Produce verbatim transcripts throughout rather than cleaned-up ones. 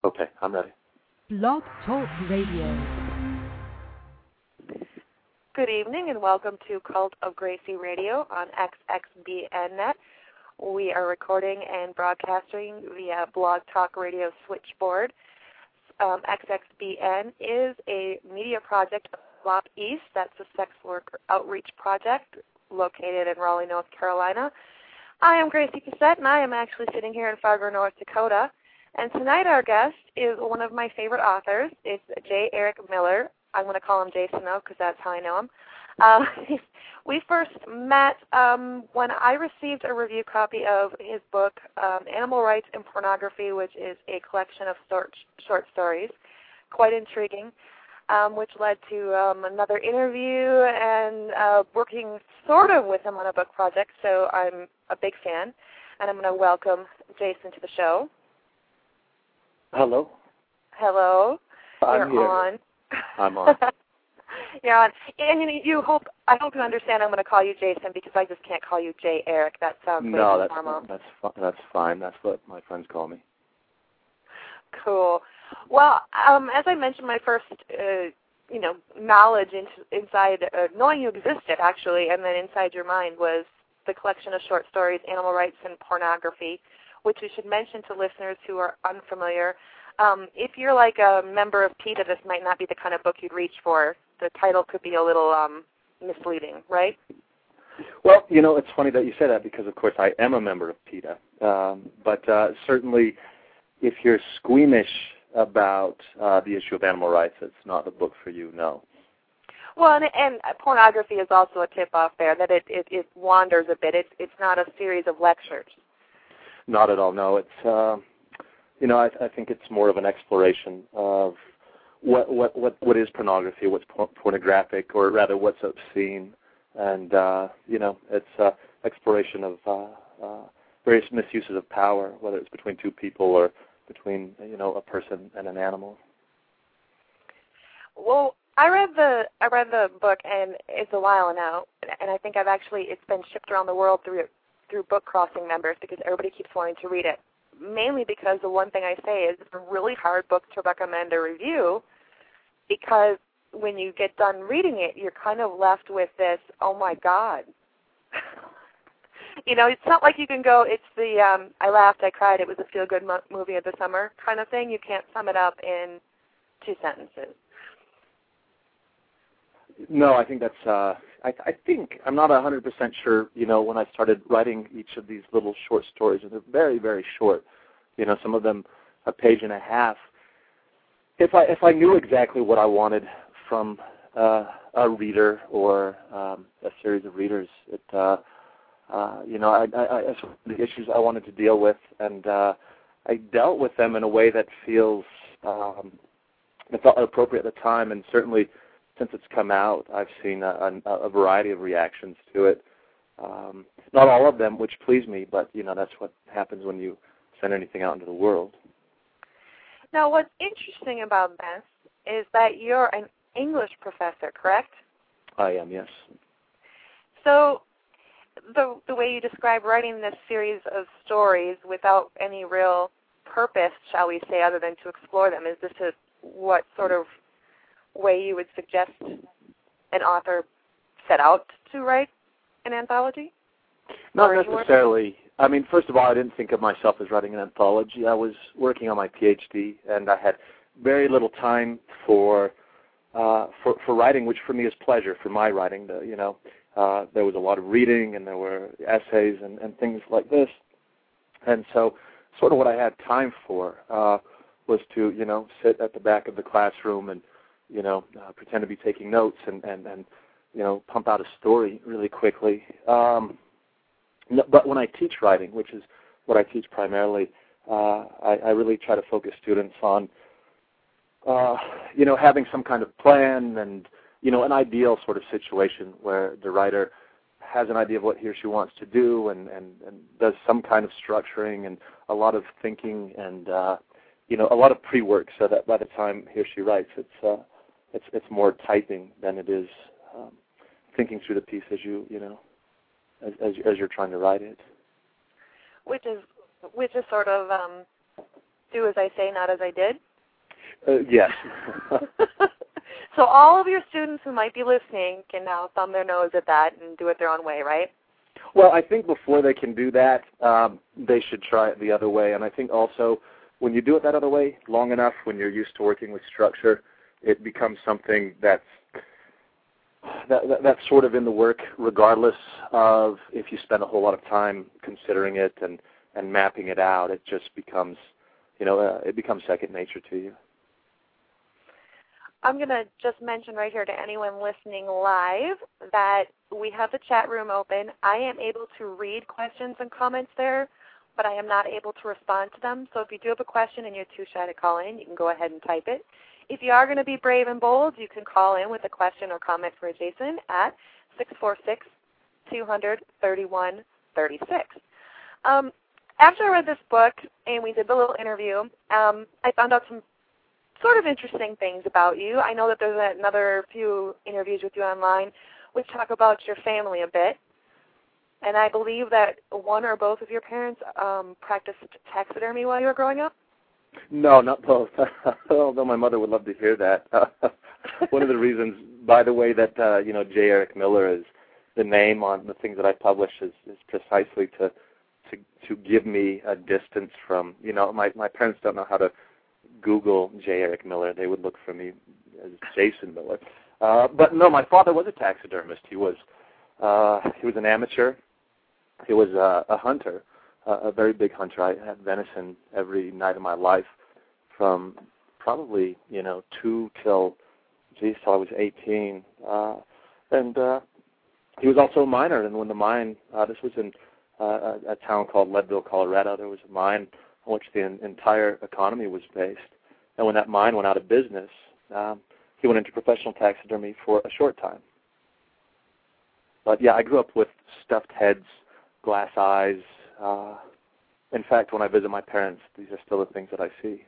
Okay, I'm ready. Blog Talk Radio. Good evening and welcome to Cult of Gracie Radio on X X B N net. We are recording and broadcasting via Blog Talk Radio switchboard. Um, X X B N is a media project of Flop East. That's a sex worker outreach project located in Raleigh, North Carolina. I am Gracie Cassette, and I am actually sitting here in Fargo, North Dakota. And tonight our guest is one of my favorite authors. It's J. Eric Miller. I'm going to call him Jason, though, because that's how I know him. Uh, we first met um, when I received a review copy of his book, um, Animal Rights and Pornography, which is a collection of short, short stories, quite intriguing, um, which led to um, another interview and uh, working sort of with him on a book project, so I'm a big fan, and I'm going to welcome Jason to the show. Hello. Hello. I'm You're here. on. I'm on. You're on. And you, you hope I hope you understand I'm going to call you Jason because I just can't call you J. Eric. That sounds way no, too that's formal. that's fi- that's fine. That's what my friends call me. Cool. Well, um, as I mentioned, my first uh, you know knowledge into, inside uh, knowing you existed actually, and then inside your mind was the collection of short stories, Animal Rights and Pornography, which we should mention to listeners who are unfamiliar. Um, if you're like a member of PETA, this might not be the kind of book you'd reach for. The title could be a little um, misleading, right? Well, you know, it's funny that you say that because, of course, I am a member of PETA. Um, but uh, certainly, if you're squeamish about uh, the issue of animal rights, it's not the book for you, no. Well, and, and pornography is also a tip-off there, that it, it, it wanders a bit. It's, it's not a series of lectures. Not at all, no. It's, uh, you know, I, I think it's more of an exploration of what what what, what is pornography, what's por- pornographic, or rather what's obscene. And, uh, you know, it's uh, exploration of uh, uh, various misuses of power, whether it's between two people or between, you know, a person and an animal. Well, I read the I read the book, and it's a while now, and I think I've actually, it's been shipped around the world through through Book Crossing members because everybody keeps wanting to read it. Mainly because the one thing I say is it's a really hard book to recommend a review because when you get done reading it, you're kind of left with this, oh my God. You know, it's not like you can go, it's the, um, I laughed, I cried, it was a feel-good mo- movie of the summer kind of thing. You can't sum it up in two sentences. No, I think that's, uh, I, I think, I'm not one hundred percent sure, you know, when I started writing each of these little short stories, and they're very, very short, you know, some of them a page and a half. If I if I knew exactly what I wanted from uh, a reader or um, a series of readers, it, uh, uh, you know, I, I, I, the issues I wanted to deal with, and uh, I dealt with them in a way that feels um, it felt appropriate at the time, and certainly since it's come out, I've seen a, a, a variety of reactions to it. Um, not all of them, which please me, but you know that's what happens when you send anything out into the world. Now, what's interesting about this is that you're an English professor, correct? I am, yes. So the the way you describe writing this series of stories without any real purpose, shall we say, other than to explore them, is this a, what sort of way you would suggest an author set out to write an anthology? Not necessarily. I mean, first of all, I didn't think of myself as writing an anthology. I was working on my PhD, and I had very little time for uh, for, for writing, which for me is pleasure, for my writing. The, you know, uh, there was a lot of reading, and there were essays and, and things like this. And so sort of what I had time for uh, was to, you know, sit at the back of the classroom and, you know, uh, pretend to be taking notes and, and, and, you know, pump out a story really quickly. Um, no, but when I teach writing, which is what I teach primarily, uh, I, I really try to focus students on, uh, you know, having some kind of plan and, you know, an ideal sort of situation where the writer has an idea of what he or she wants to do and, and, and does some kind of structuring and a lot of thinking and, uh, you know, a lot of pre-work so that by the time he or she writes, it's uh, it's it's more typing than it is um, thinking through the piece as you, you know, as, as, as you're trying to write it. Which is, which is sort of um, do as I say, not as I did? Uh, yes. So all of your students who might be listening can now thumb their nose at that and do it their own way, right? Well, I think before they can do that, um, they should try it the other way. And I think also when you do it that other way long enough, when you're used to working with structure, it becomes something that's that, that, that's sort of in the work, regardless of if you spend a whole lot of time considering it and, and mapping it out. It just becomes, you know, uh, it becomes second nature to you. I'm going to just mention right here to anyone listening live that we have the chat room open. I am able to read questions and comments there, but I am not able to respond to them. So if you do have a question and you're too shy to call in, you can go ahead and type it. If you are going to be brave and bold, you can call in with a question or comment for Jason at six four six, two hundred, thirty-one thirty-six. Um, after I read this book and we did the little interview, um, I found out some sort of interesting things about you. I know that there's another few interviews with you online which talk about your family a bit. And I believe that one or both of your parents um, practiced taxidermy while you were growing up? No, not both. Although my mother would love to hear that. One of the reasons, by the way, that uh, you know J. Eric Miller is the name on the things that I publish is, is precisely to, to to give me a distance from, you know, my, my parents don't know how to Google J. Eric Miller. They would look for me as Jason Miller. Uh, but no, my father was a taxidermist. He was uh, he was an amateur. He was uh, a hunter, uh, a very big hunter. I had venison every night of my life, from probably you know two till, geez, till I was eighteen. Uh, and uh, he was also a miner. And when the mine, uh, this was in uh, a, a town called Leadville, Colorado. There was a mine on which the en- entire economy was based. And when that mine went out of business, um, he went into professional taxidermy for a short time. But yeah, I grew up with stuffed heads, glass eyes. Uh, in fact, when I visit my parents, these are still the things that I see.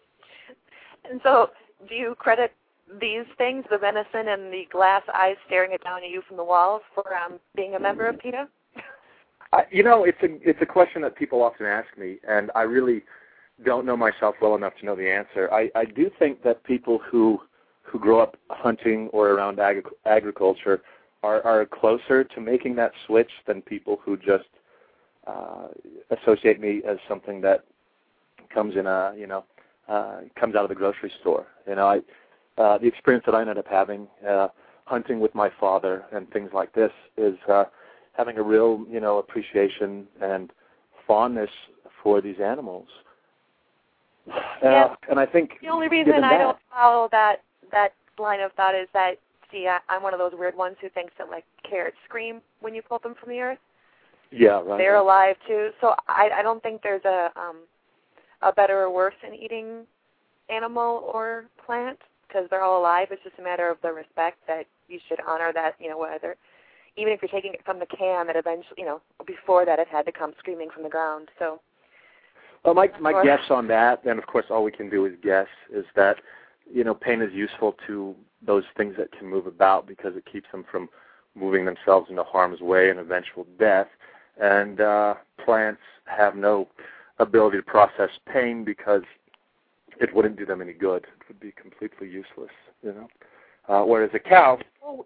And so do you credit these things, the venison and the glass eyes staring it down at you from the walls, for um, being a member of PETA? I, you know, it's a it's a question that people often ask me, and I really don't know myself well enough to know the answer. I, I do think that people who who grow up hunting or around agri- agriculture are, are closer to making that switch than people who just uh, associate me as something that comes in a you know uh, comes out of the grocery store. You know, I uh, the experience that I ended up having uh, hunting with my father and things like this is. Uh, having a real, you know, appreciation and fondness for these animals. Yeah. Uh, and I think the only reason I that, don't follow that that line of thought is that, see, I, I'm one of those weird ones who thinks that, like, carrots scream when you pull them from the earth. Yeah, right. They're alive, too. So I, I don't think there's a um, a better or worse in eating animal or plant, because they're all alive. It's just a matter of the respect that you should honor that, you know, whether... even if you're taking it from the can, that eventually, you know, before that it had to come screaming from the ground. So, well, my my or, guess on that, and of course all we can do is guess, is that, you know, pain is useful to those things that can move about because it keeps them from moving themselves into harm's way and eventual death. And uh, plants have no ability to process pain because it wouldn't do them any good. It would be completely useless, you know. Uh, whereas a cow. Oh.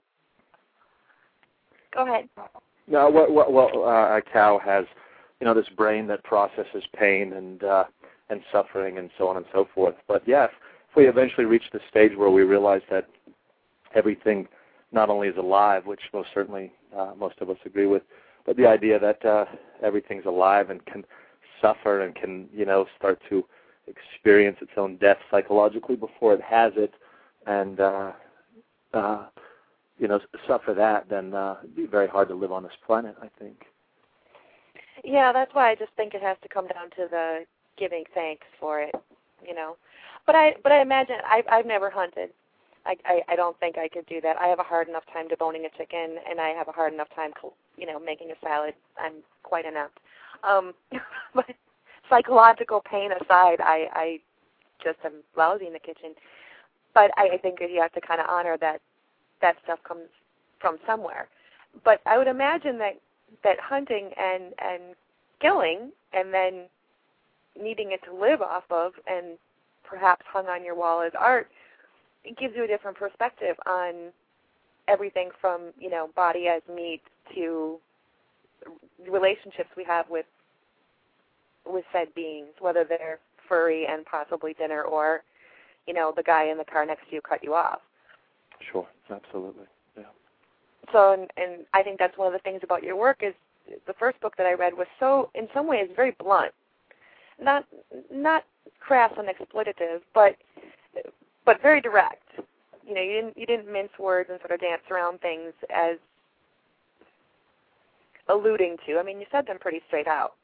Go ahead. No, well, well, well uh, a cow has, you know, this brain that processes pain and uh, and suffering and so on and so forth. But yeah, if, if we eventually reach the stage where we realize that everything not only is alive, which most certainly uh, most of us agree with, but the idea that uh, everything's alive and can suffer and can, you know, start to experience its own death psychologically before it has it, and uh, uh, you know, suffer that, then uh, it'd be very hard to live on this planet, I think. Yeah, that's why I just think it has to come down to the giving thanks for it, you know. But I, but I imagine I've, I've never hunted. I, I, I don't think I could do that. I have a hard enough time deboning a chicken, and I have a hard enough time, you know, making a salad. I'm quite inept. Um, but psychological pain aside, I, I just am lousy in the kitchen. But I, I think you have to kind of honor that that stuff comes from somewhere. But I would imagine that, that hunting and, and killing and then needing it to live off of and perhaps hung on your wall as art, it gives you a different perspective on everything from, you know, body as meat to relationships we have with with said beings, whether they're furry and possibly dinner or, you know, the guy in the car next to you cut you off. Sure, absolutely, yeah. So, and, and I think that's one of the things about your work is the first book that I read was so, in some ways, very blunt. Not not crass and exploitative, but but very direct. You know, you didn't you didn't mince words and sort of dance around things as alluding to. I mean, you said them pretty straight out.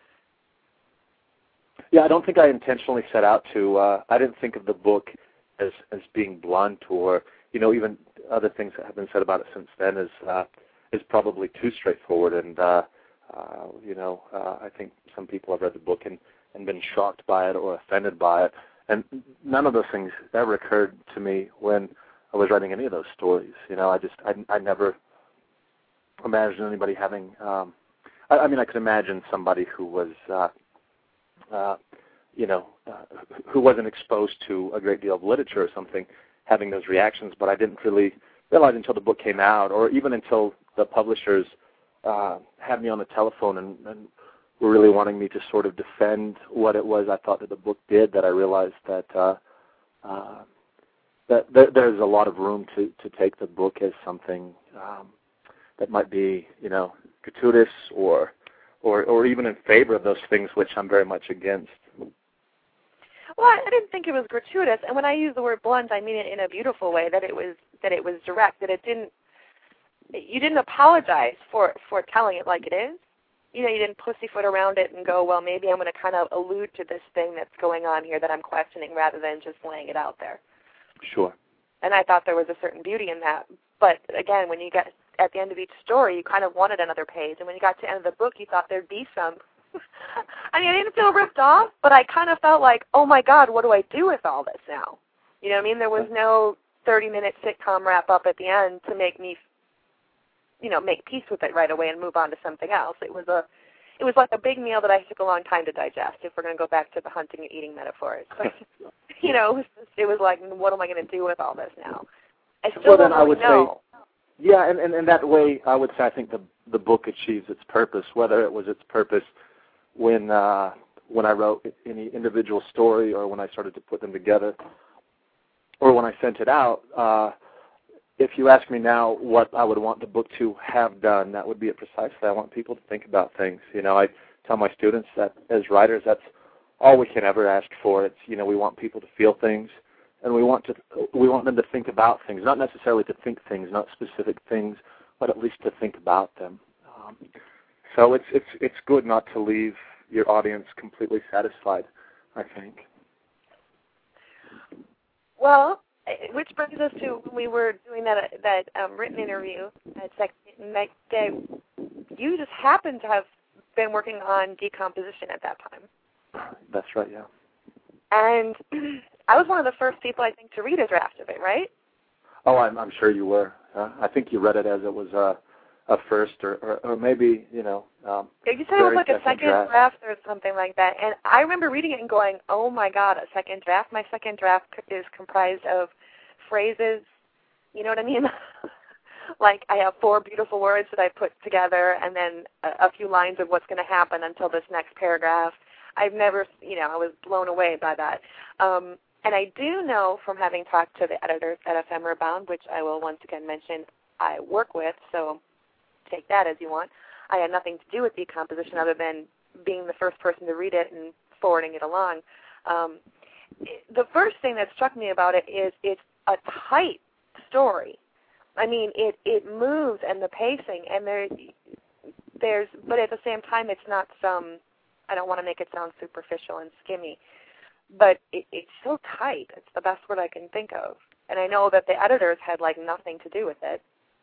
Yeah, I don't think I intentionally set out to. Uh, I didn't think of the book as as being blunt, or, you know, even other things that have been said about it since then is uh, is probably too straightforward. And uh, uh, you know, uh, I think some people have read the book and, and been shocked by it or offended by it. And none of those things ever occurred to me when I was writing any of those stories. You know, I just I, I never imagined anybody having. Um, I, I mean, I could imagine somebody who was. Uh, Uh, you know, uh, who wasn't exposed to a great deal of literature or something, having those reactions, but I didn't really realize until the book came out, or even until the publishers uh, had me on the telephone and, and were really wanting me to sort of defend what it was I thought that the book did, that I realized that uh, uh, that th- there's a lot of room to, to take the book as something um, that might be, you know, gratuitous or Or, or even in favor of those things, which I'm very much against. Well, I didn't think it was gratuitous, and when I use the word blunt, I mean it in a beautiful way. That it was that it was direct. That it didn't. You didn't apologize for for telling it like it is. You know, you didn't pussyfoot around it and go, well, maybe I'm going to kind of allude to this thing that's going on here that I'm questioning, rather than just laying it out there. Sure. And I thought there was a certain beauty in that. But again, when you get at the end of each story, you kind of wanted another page. And when you got to the end of the book, you thought there'd be some. I mean, I didn't feel ripped off, but I kind of felt like, oh, my God, what do I do with all this now? You know what I mean? There was no thirty-minute sitcom wrap-up at the end to make me, you know, make peace with it right away and move on to something else. It was a, it was like a big meal that I took a long time to digest, if we're going to go back to the hunting and eating metaphors. But, you know, it was, just, it was like, what am I going to do with all this now? I still well, don't then really I would know. Say, yeah, and, and, and that way, I would say I think the the book achieves its purpose, whether it was its purpose when uh, when I wrote any individual story or when I started to put them together or when I sent it out. Uh, if you ask me now what I would want the book to have done, that would be it precisely. I want people to think about things. You know, I tell my students that as writers, that's all we can ever ask for. It's, you know, we want people to feel things. And we want to we want them to think about things, not necessarily to think things, not specific things, but at least to think about them. Um, so it's it's it's good not to leave your audience completely satisfied, I think. Well, which brings us to when we were doing that that um, written interview at Second Night Day. You just happened to have been working on decomposition at that time. That's right, yeah. And I was one of the first people, I think, to read a draft of it, right? Oh, I'm, I'm sure you were. Uh, I think you read it as it was a, a first, or, or, or maybe, you know. Um, you said it was like a second draft. draft or something like that. And I remember reading it and going, oh, my God, a second draft? My second draft is comprised of phrases, you know what I mean? Like I have four beautiful words that I put together and then a, a few lines of what's going to happen until this next paragraph. I've never, you know, I was blown away by that. Um, and I do know from having talked to the editors at Ephemera Bound, which I will once again mention I work with, so take that as you want. I had nothing to do with decomposition other than being the first person to read it and forwarding it along. Um, the first thing that struck me about it is it's a tight story. I mean, it, it moves and the pacing, and there, there's, but at the same time, it's not some, I don't want to make it sound superficial and skimmy, but it, it's so tight. It's the best word I can think of. And I know that the editors had, like, nothing to do with it.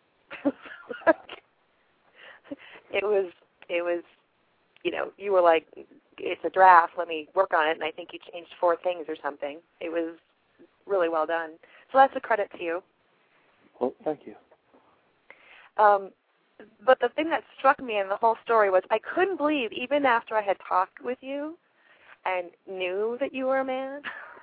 it was, it was, you know, you were like, it's a draft, let me work on it, and I think you changed four things or something. It was really well done. So that's a credit to you. Well, thank you. Um, but the thing that struck me in the whole story was I couldn't believe, even after I had talked with you and knew that you were a man.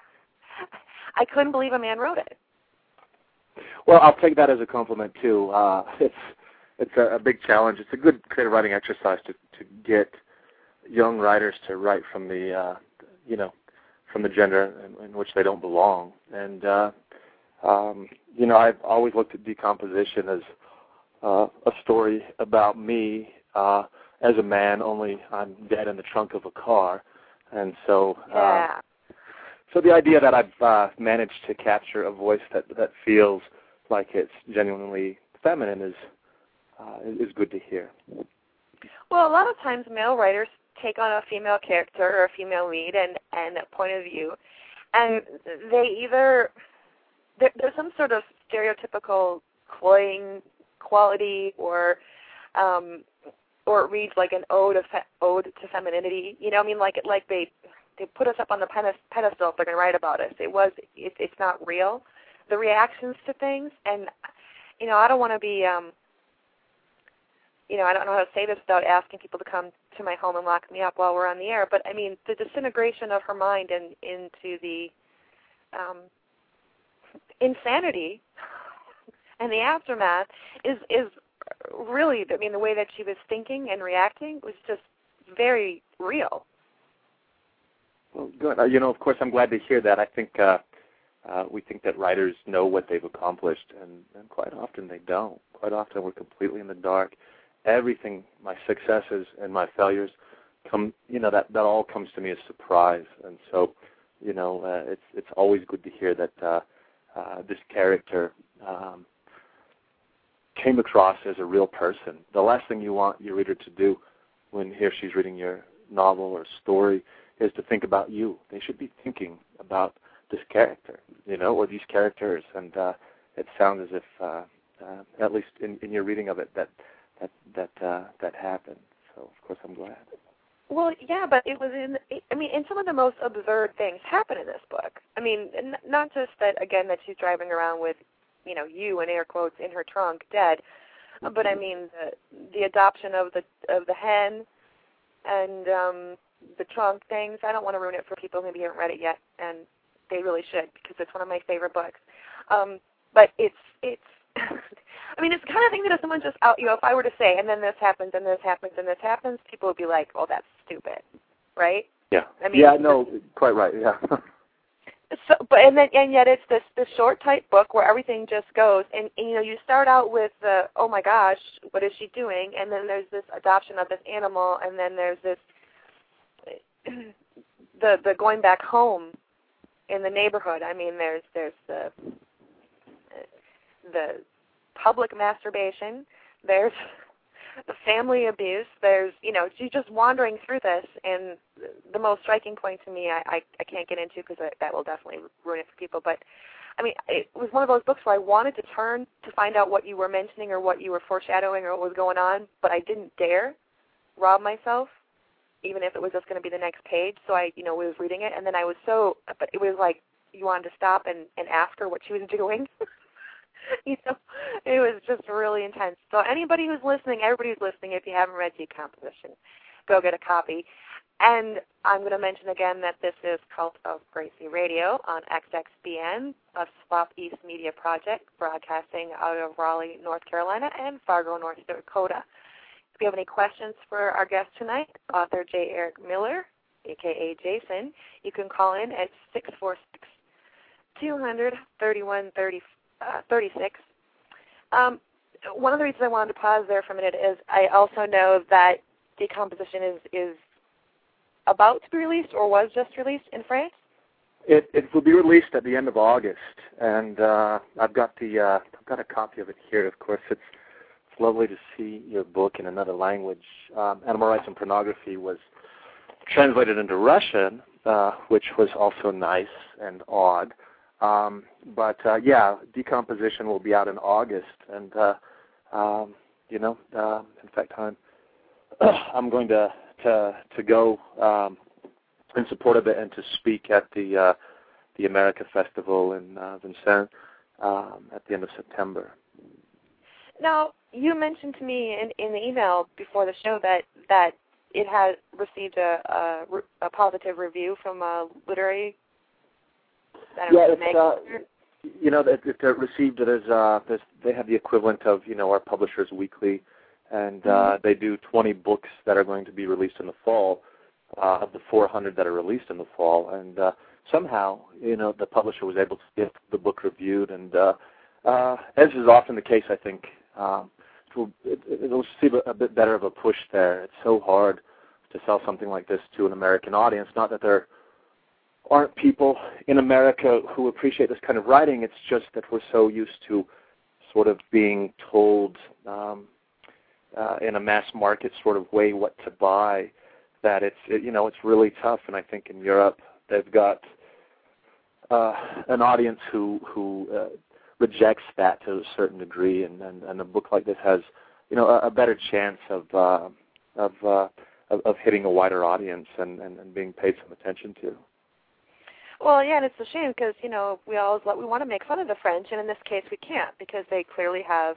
I couldn't believe a man wrote it. Well, I'll take that as a compliment too. Uh, it's it's a, a big challenge. It's a good creative writing exercise to to get young writers to write from the uh, you know from the gender in, in which they don't belong. And uh, um, you know, I've always looked at decomposition as uh, a story about me uh, as a man. Only I'm dead in the trunk of a car, and so. Uh, yeah. So the idea that I've uh, managed to capture a voice that that feels like it's genuinely feminine is uh, is good to hear. Well, a lot of times male writers take on a female character or a female lead and, and a point of view, and they either there, there's some sort of stereotypical cloying quality, or um, or it reads like an ode of fe- ode to femininity. You know, I mean, like like they. They put us up on the pedestal if they're going to write about us. It was, it, it's not real. The reactions to things, and, you know, I don't want to be, um, you know, I don't know how to say this without asking people to come to my home and lock me up while we're on the air, but, I mean, the disintegration of her mind and into the um, insanity and the aftermath is, is really, I mean, the way that she was thinking and reacting was just very real. Well, good. Uh, you know, of course, I'm glad to hear that. I think uh, uh, we think that writers know what they've accomplished, and, and quite often they don't. Quite often we're completely in the dark. Everything, my successes and my failures, come. You know, that, that all comes to me as surprise. And so, you know, uh, it's it's always good to hear that uh, uh, this character um, came across as a real person. The last thing you want your reader to do when he or she's reading your novel or story is to think about you. They should be thinking about this character, you know, or these characters, and uh, it sounds as if, uh, uh, at least in, in your reading of it, that that that uh, that happened. So, of course, I'm glad. Well, yeah, but it was in. I mean, and some of the most absurd things happen in this book. I mean, n- not just that again that she's driving around with, you know, you in air quotes in her trunk, dead, but I mean the the adoption of the of the hen, and um, the trunk things. I don't want to ruin it for people who maybe haven't read it yet, and they really should because it's one of my favorite books. Um, but it's it's. I mean, it's the kind of thing that if someone just out, you know, if I were to say, and then this happens, and this happens, and this happens, people would be like, "Oh, that's stupid," right? Yeah. I mean, yeah. No. Quite right. Yeah. So, but and then and yet it's this this short, tight book where everything just goes, and, and you know, you start out with the, oh my gosh, what is she doing? And then there's this adoption of this animal, and then there's this the the going back home in the neighborhood. I mean, there's there's the the public masturbation. There's the family abuse. There's, you know, she's just wandering through this, and the most striking point to me, I I, I can't get into because that will definitely ruin it for people. But I mean, it was one of those books where I wanted to turn to find out what you were mentioning or what you were foreshadowing or what was going on, but I didn't dare rob myself, even if it was just going to be the next page. So I, you know, was reading it, and then I was so, but it was like you wanted to stop and, and ask her what she was doing. You know, it was just really intense. So anybody who's listening, everybody who's listening, if you haven't read Decomposition, go get a copy. And I'm going to mention again that this is Cult of Gracie Radio on X X B N, a Swap East Media project broadcasting out of Raleigh, North Carolina, and Fargo, North Dakota. If you have any questions for our guest tonight, author J. Eric Miller, a k a. Jason, you can call in at six four six, two hundred, thirty-one thirty-four. Uh, thirty-six. Um, one of the reasons I wanted to pause there for a minute is I also know that Decomposition is, is about to be released or was just released in France. It it will be released at the end of August, and uh, I've got the uh, I've got a copy of it here. Of course, it's it's lovely to see your book in another language. Um, Animal Rights and Pornography was translated into Russian, uh, which was also nice and odd. Um, but, uh, yeah, Decomposition will be out in August, and, uh, um, you know, uh, in fact, I'm, I'm going to, to, to go um, in support of it and to speak at the, uh, the America Festival in uh, Vincennes um, at the end of September. Now, you mentioned to me in, in the email before the show that, that it has received a, a, a positive review from a literary. I don't yeah, know, it's, uh, you know, it, it received it as uh, this, they have the equivalent of you know our Publishers Weekly, and uh, mm-hmm. they do twenty books that are going to be released in the fall, uh, of the four hundred that are released in the fall, and uh, somehow you know the publisher was able to get the book reviewed, and uh, uh, as is often the case, I think. Um, It, it'll see a bit better of a push there. It's so hard to sell something like this to an American audience. Not that there aren't people in America who appreciate this kind of writing. It's just that we're so used to sort of being told um, uh, in a mass market sort of way what to buy that it's it, you know it's really tough. And I think in Europe they've got uh, an audience who who uh, rejects that to a certain degree, and, and, and a book like this has, you know, a, a better chance of uh, of, uh, of of hitting a wider audience and, and, and being paid some attention to. Well, yeah, and it's a shame because you know we always we want to make fun of the French, and in this case we can't because they clearly have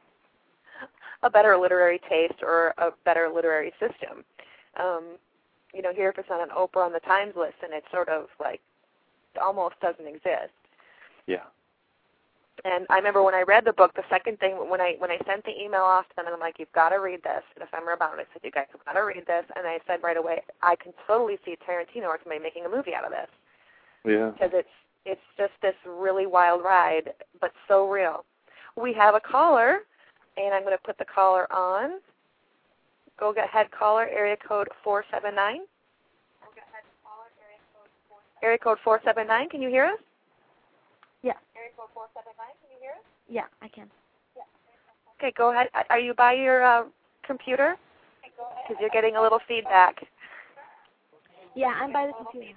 a better literary taste or a better literary system. Um, you know, here if it's on an Oprah on the Times list, and it's sort of like it almost doesn't exist. Yeah. And I remember when I read the book, the second thing, when I when I sent the email off to them, and I'm like, you've got to read this. And if I'm about it, I said, you guys have got to read this. And I said right away, I can totally see Tarantino or somebody making a movie out of this. Yeah. Because it's, it's just this really wild ride, but so real. We have a caller, and I'm going to put the caller on. Go ahead, caller, area code four seven nine. Go ahead, caller, area code four seven nine. Area code four seven nine, can you hear us? Yeah. Area code four seven nine, can you hear us? Yeah, I can. Yeah. Okay, go ahead. Are you by your uh, computer? Because you're getting a little feedback. Yeah, I'm by the computer.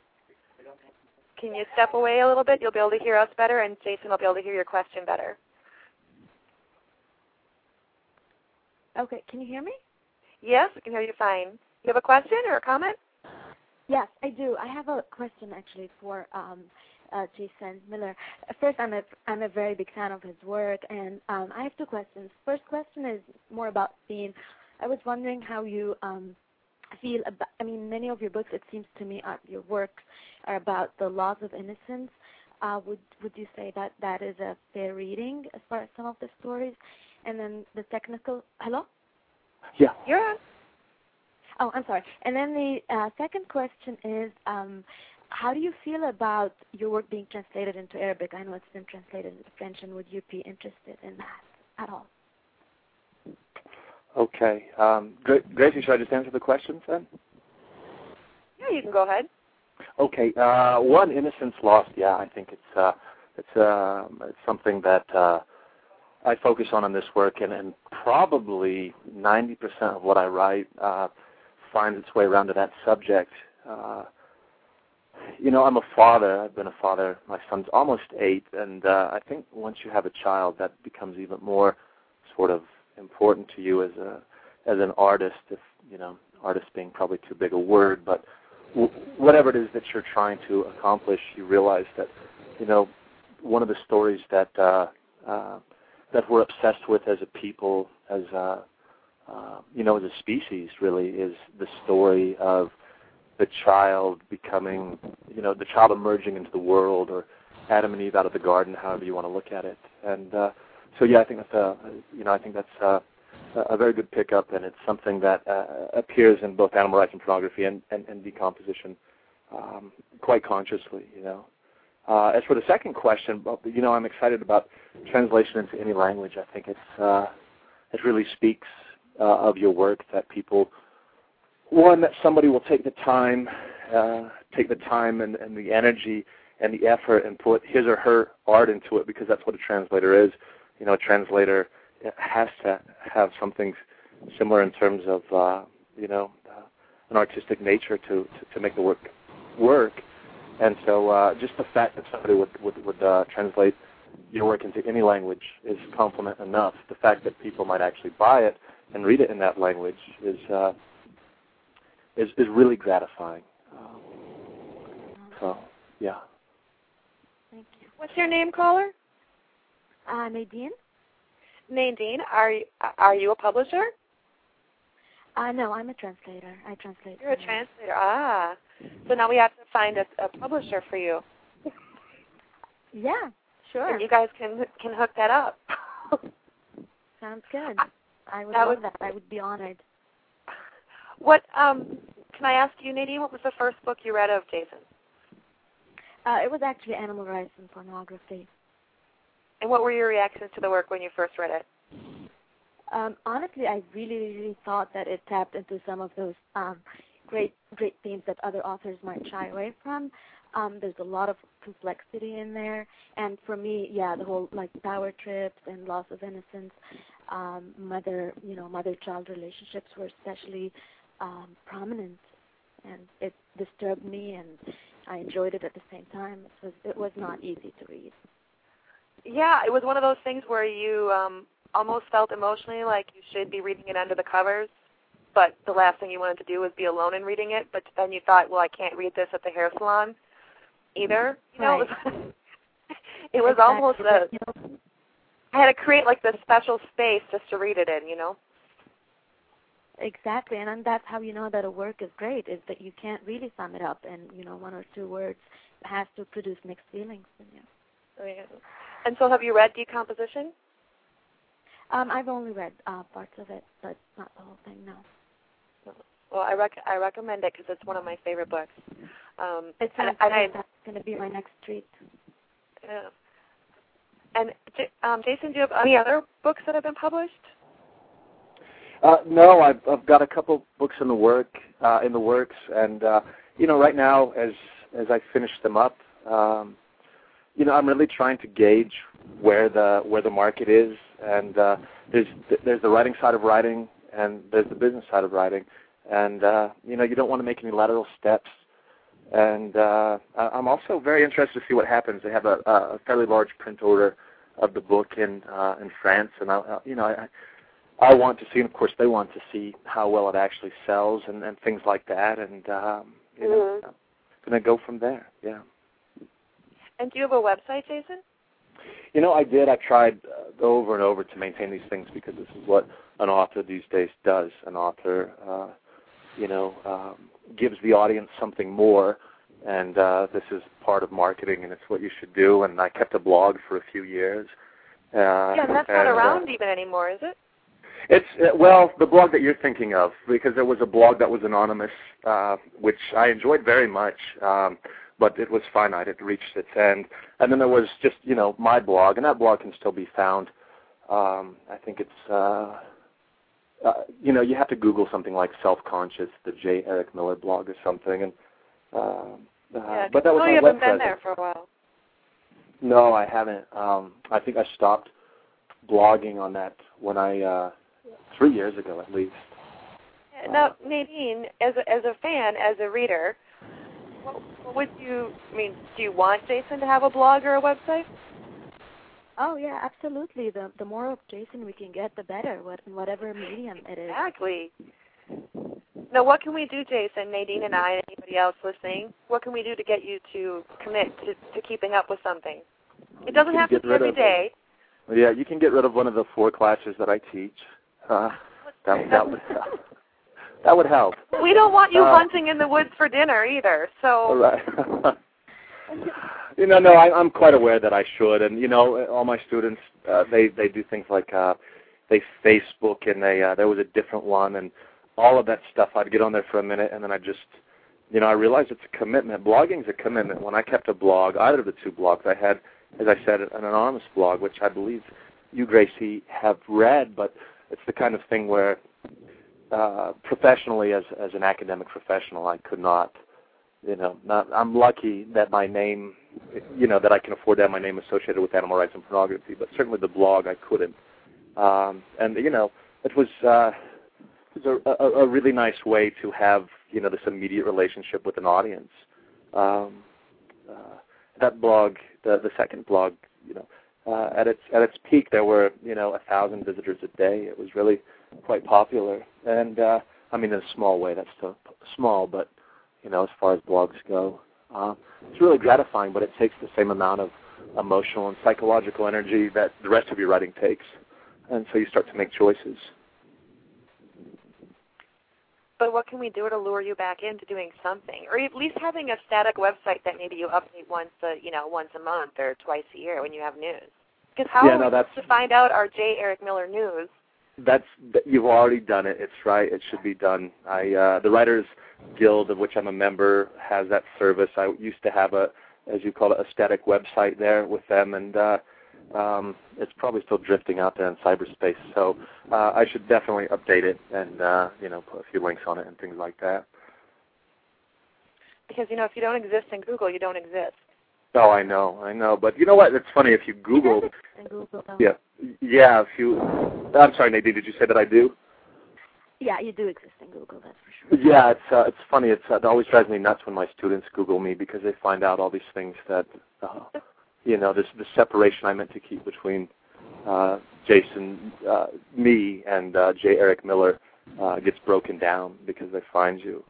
Can you step away a little bit? You'll be able to hear us better, and Jason will be able to hear your question better. Okay, can you hear me? Yes, we can hear you fine. You have a question or a comment? Yes, I do. I have a question actually for um, uh, Jason Miller. First, I'm a I'm a very big fan of his work, and um, I have two questions. First question is more about theme. I was wondering how you um, feel about. I mean, many of your books, it seems to me, are, your works are about the loss of innocence. Uh, would would you say that that is a fair reading as far as some of the stories? And then the technical. Hello. Yeah. You're on. Oh, I'm sorry. And then the uh, second question is, um, how do you feel about your work being translated into Arabic? I know it's been translated into French, and would you be interested in that at all? Okay. Um, Gracie, should I just answer the questions then? Yeah, you can go ahead. Okay. Uh, one, innocence lost. Yeah, I think it's uh, it's uh, it's something that uh, I focus on in this work, and, and probably ninety percent of what I write uh, finds its way around to that subject. Uh, you know, I'm a father. I've been a father. My son's almost eight, and uh, I think once you have a child, that becomes even more sort of important to you as a as an artist. If you know, artist being probably too big a word, but w- whatever it is that you're trying to accomplish, you realize that you know one of the stories that uh, uh, that we're obsessed with as a people, as a uh, you know, as a species, really, is the story of the child becoming, you know, the child emerging into the world, or Adam and Eve out of the garden, however you want to look at it. And uh, so, yeah, I think that's a, you know, I think that's a, a very good pickup, and it's something that uh, appears in both Animal Rights and Pornography and, and, and Decomposition um, quite consciously, you know. Uh, as for the second question, you know, I'm excited about translation into any language. I think it's uh, it really speaks uh, of your work that people, one, that somebody will take the time, uh, take the time and, and the energy and the effort and put his or her art into it, because that's what a translator is. You know, a translator has to have something similar in terms of, uh, you know, uh, an artistic nature to, to, to make the work work. And so uh, just the fact that somebody would, would, would uh, translate your work into any language is compliment enough. The fact that people might actually buy it and read it in that language is uh, is, is really gratifying. Um, so, yeah. Thank you. What's your name, caller? Uh, Nadine. Nadine, are you, are you a publisher? Uh, no, I'm a translator. I translate. You're a translator. Ah. So now we have to find a, a publisher for you. Yeah, sure. And you guys can can hook that up. Sounds good. I would that love would, that. I would be honored. What, um, can I ask you, Nadine, what was the first book you read of Jason? Uh, it was actually Animal Rights and Pornography. And what were your reactions to the work when you first read it? Um, honestly, I really, really thought that it tapped into some of those um, great, great themes that other authors might shy away from. Um, there's a lot of complexity in there, and for me, yeah, the whole like power trips and loss of innocence, um, mother, you know, mother-child relationships were especially um, prominent, and it disturbed me, and I enjoyed it at the same time. It was, it was not easy to read. Yeah, it was one of those things where you um, almost felt emotionally like you should be reading it under the covers, but the last thing you wanted to do was be alone in reading it. But then you thought, well, I can't read this at the hair salon either. You know, right. it was, it was exactly. almost a. You know, I had to create like this special space just to read it in. You know. Exactly, and, and that's how you know that a work is great, is that you can't really sum it up in, you know, one or two words. It has to produce mixed feelings in you. Oh, yeah. And so have you read Decomposition? Um, I've only read uh, parts of it, but not the whole thing, no. Well, I, rec- I recommend it because it's one of my favorite books. Um, it and, sounds and like I, that's going to be my next treat. Yeah. And um, Jason, do you have any other books that have been published? Uh, no, I've, I've got a couple books in the work uh, in the works, and uh, you know, right now, as as I finish them up, um, you know, I'm really trying to gauge where the where the market is, and uh, there's there's the writing side of writing, and there's the business side of writing, and uh, you know, you don't want to make any lateral steps. And uh, I'm also very interested to see what happens. They have a, a fairly large print order of the book in uh, in France, and I, you know, I. I want to see, and of course they want to see how well it actually sells and, and things like that, and um, you know, mm-hmm. I'm going to go from there, yeah. And do you have a website, Jason? You know, I did. I tried uh, over and over to maintain these things because this is what an author these days does. An author, uh, you know, um, gives the audience something more, and uh, this is part of marketing, and it's what you should do, and I kept a blog for a few years. Uh, yeah, and that's and, not around uh, even anymore, is it? It's, uh, well, the blog that you're thinking of, because there was a blog that was anonymous, uh, which I enjoyed very much, um, but it was finite. It reached its end. And then there was just, you know, my blog, and that blog can still be found. Um, I think it's, uh, uh, you know, you have to Google something like Self-Conscious, the J. Eric Miller blog or something. And uh, uh, yeah, but that was no, my you haven't web been presence. there for a while. No, I haven't. Um, I think I stopped blogging on that when I... Uh, Three years ago, at least. Now, Nadine, as a, as a fan, as a reader, what, what would you I mean? Do you want Jason to have a blog or a website? Oh yeah, absolutely. The the more of Jason we can get, the better. What in whatever medium it is. Exactly. Now, what can we do, Jason, Nadine, and I, and anybody else listening? What can we do to get you to commit to, to keeping up with something? It doesn't have to be every day. Yeah, you can get rid of one of the four classes that I teach. Uh, that, that would that would help. We don't want you uh, hunting in the woods for dinner either. So. Right. you know, no, I, I'm quite aware that I should, and you know, all my students uh, they they do things like uh, they Facebook, and they uh, there was a different one, and all of that stuff. I'd get on there for a minute, and then I just, you know, I realized it's a commitment. Blogging's a commitment. When I kept a blog, either of the two blogs, I had, as I said, an anonymous blog, which I believe you, Gracie, have read, but it's the kind of thing where uh, professionally, as as an academic professional, I could not, you know, not, I'm lucky that my name, you know, that I can afford to have my name associated with animal rights and pornography, but certainly the blog I couldn't. Um, and, you know, it was, uh, it was a, a, a really nice way to have, you know, this immediate relationship with an audience. Um, uh, that blog, the, the second blog, you know, Uh, at its at its peak, there were you know a thousand visitors a day. It was really quite popular, and uh, I mean in a small way. That's still small, but you know as far as blogs go, uh, it's really gratifying. But it takes the same amount of emotional and psychological energy that the rest of your writing takes, and so you start to make choices. but what can we do to lure you back into doing something, or at least having a static website that maybe you update once a you know once a month or twice a year when you have news? Because how yeah, are no, we that's, supposed to find out our J. Eric Miller news? That's you've already done it. It's right. It should be done. I uh, the Writers Guild, of which I'm a member, has that service. I used to have a, as you call it, a static website there with them, and uh, um, it's probably still drifting out there in cyberspace. So uh, I should definitely update it and uh, you know put a few links on it and things like that. Because you know, if you don't exist in Google, you don't exist. Oh, I know, I know. But you know what? It's funny if you Google. In Google, though. Yeah, yeah. If you, I'm sorry, Nadine. Did you say that I do? Yeah, you do exist in Google. That's for sure. Yeah, it's uh, it's funny. It's uh, it always drives me nuts when my students Google me because they find out all these things that, uh, you know, this the separation I meant to keep between uh, Jason, uh, me, and uh, J. Eric Miller uh, gets broken down because they find you.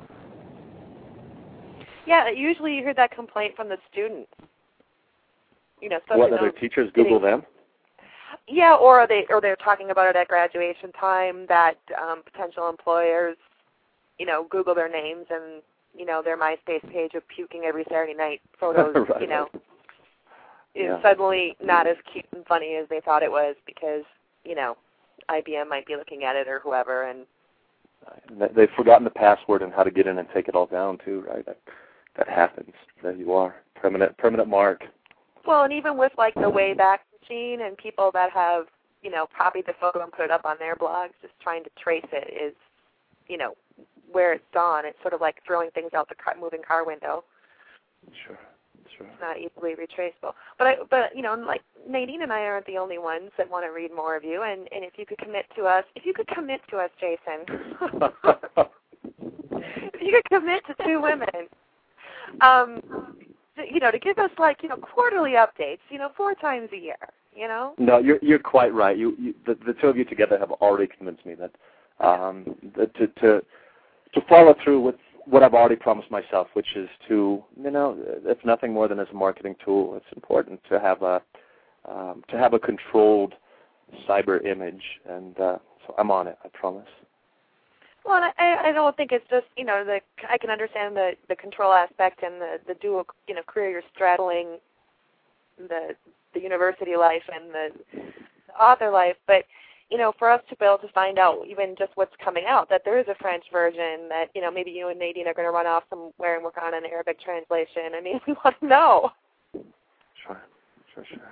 Yeah, usually you hear that complaint from the students. You know, so What you other know, teachers Google getting, them? Yeah, or they or they're talking about it at graduation time that um, potential employers, you know, Google their names and you know their MySpace page of puking every Saturday night photos. Right. You know, is Yeah. suddenly not as cute and funny as they thought it was because you know I B M might be looking at it or whoever. And they've forgotten the password and how to get in and take it all down too, right? That, that happens. There you are, permanent permanent mark. Well, and even with like the Wayback Machine and people that have, you know, copied the photo and put it up on their blogs, just trying to trace it is, you know, where it's gone. It's sort of like throwing things out the car, moving car window. Sure, sure. It's not easily retraceable. But I, but you know, like Nadine and I aren't the only ones that want to read more of you. And, and if you could commit to us, if you could commit to us, Jason, if you could commit to two women. Um, you know, to give us like, you know, quarterly updates, you know, four times a year, you know? No, you're you're quite right. You, you the, the two of you together have already convinced me that um, that to to to follow through with what I've already promised myself, which is to, you know, if nothing more than as a marketing tool, it's important to have a um, to have a controlled cyber image, and uh, so I'm on it. I promise. Well, and I, I don't think it's just, you know, the I can understand the, the control aspect and the, the dual, you know, career you're straddling, the the university life and the, the author life. But, you know, for us to be able to find out even just what's coming out, that there is a French version, that, you know, maybe you and Nadine are going to run off somewhere and work on an Arabic translation. I mean, we want to know. Sure, sure, sure.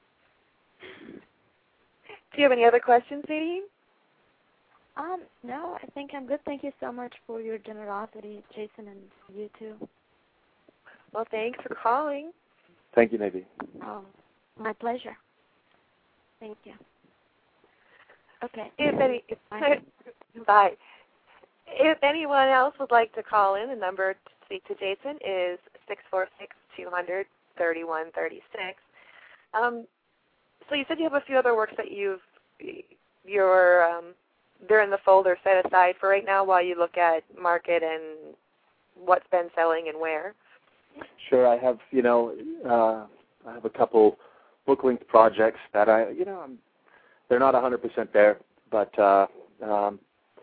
Do you have any other questions, Nadine? Um, no, I think I'm good. Thank you so much for your generosity, Jason, and you too. Well, thanks for calling. Thank you, Nadine. Oh, my pleasure. Thank you. Okay. If any, if, Bye. bye. If anyone else would like to call in, the number to speak to Jason is six four six, two hundred, thirty-one thirty-six. Um, so you said you have a few other works that you've, you're, um, they're in the folder set aside for right now while you look at market and what's been selling and where. Sure, I have, you know, uh, I have a couple book-linked projects that I, you know, I'm, they're not one hundred percent there, but uh, um,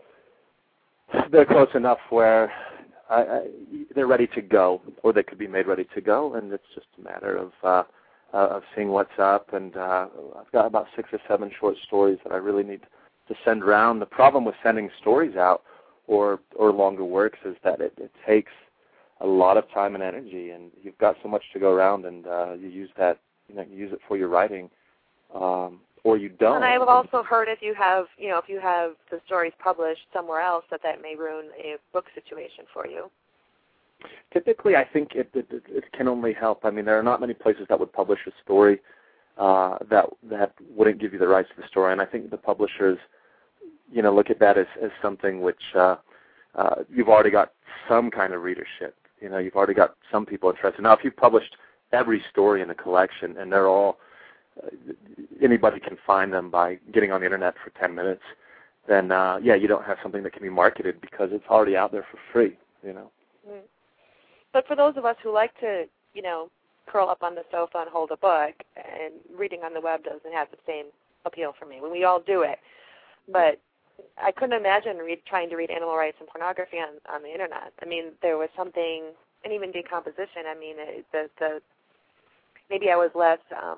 they're close enough where I, I, they're ready to go, or they could be made ready to go, and it's just a matter of uh, uh, of seeing what's up. And uh, I've got about six or seven short stories that I really need to send around. The problem with sending stories out or or longer works is that it, it takes a lot of time and energy, and you've got so much to go around, and uh, you use that, you know, you use it for your writing, um, or you don't. And I've also heard if you have, you know, if you have the stories published somewhere else, that that may ruin a book situation for you. Typically, I think it, it, it can only help. I mean, there are not many places that would publish a story uh, that that wouldn't give you the rights to the story, and I think the publishers, you know, look at that as, as something which uh, uh, you've already got some kind of readership. You know, you've already got some people interested. Now, if you've published every story in the collection and they're all, uh, anybody can find them by getting on the internet for ten minutes, then, uh, yeah, you don't have something that can be marketed because it's already out there for free, you know. Mm. But for those of us who like to, you know, curl up on the sofa and hold a book, and reading on the web doesn't have the same appeal for me. When we all do it. But I couldn't imagine read, trying to read animal rights and pornography on, on the internet. I mean, there was something, and even decomposition. I mean, it, the the maybe I was less. Um,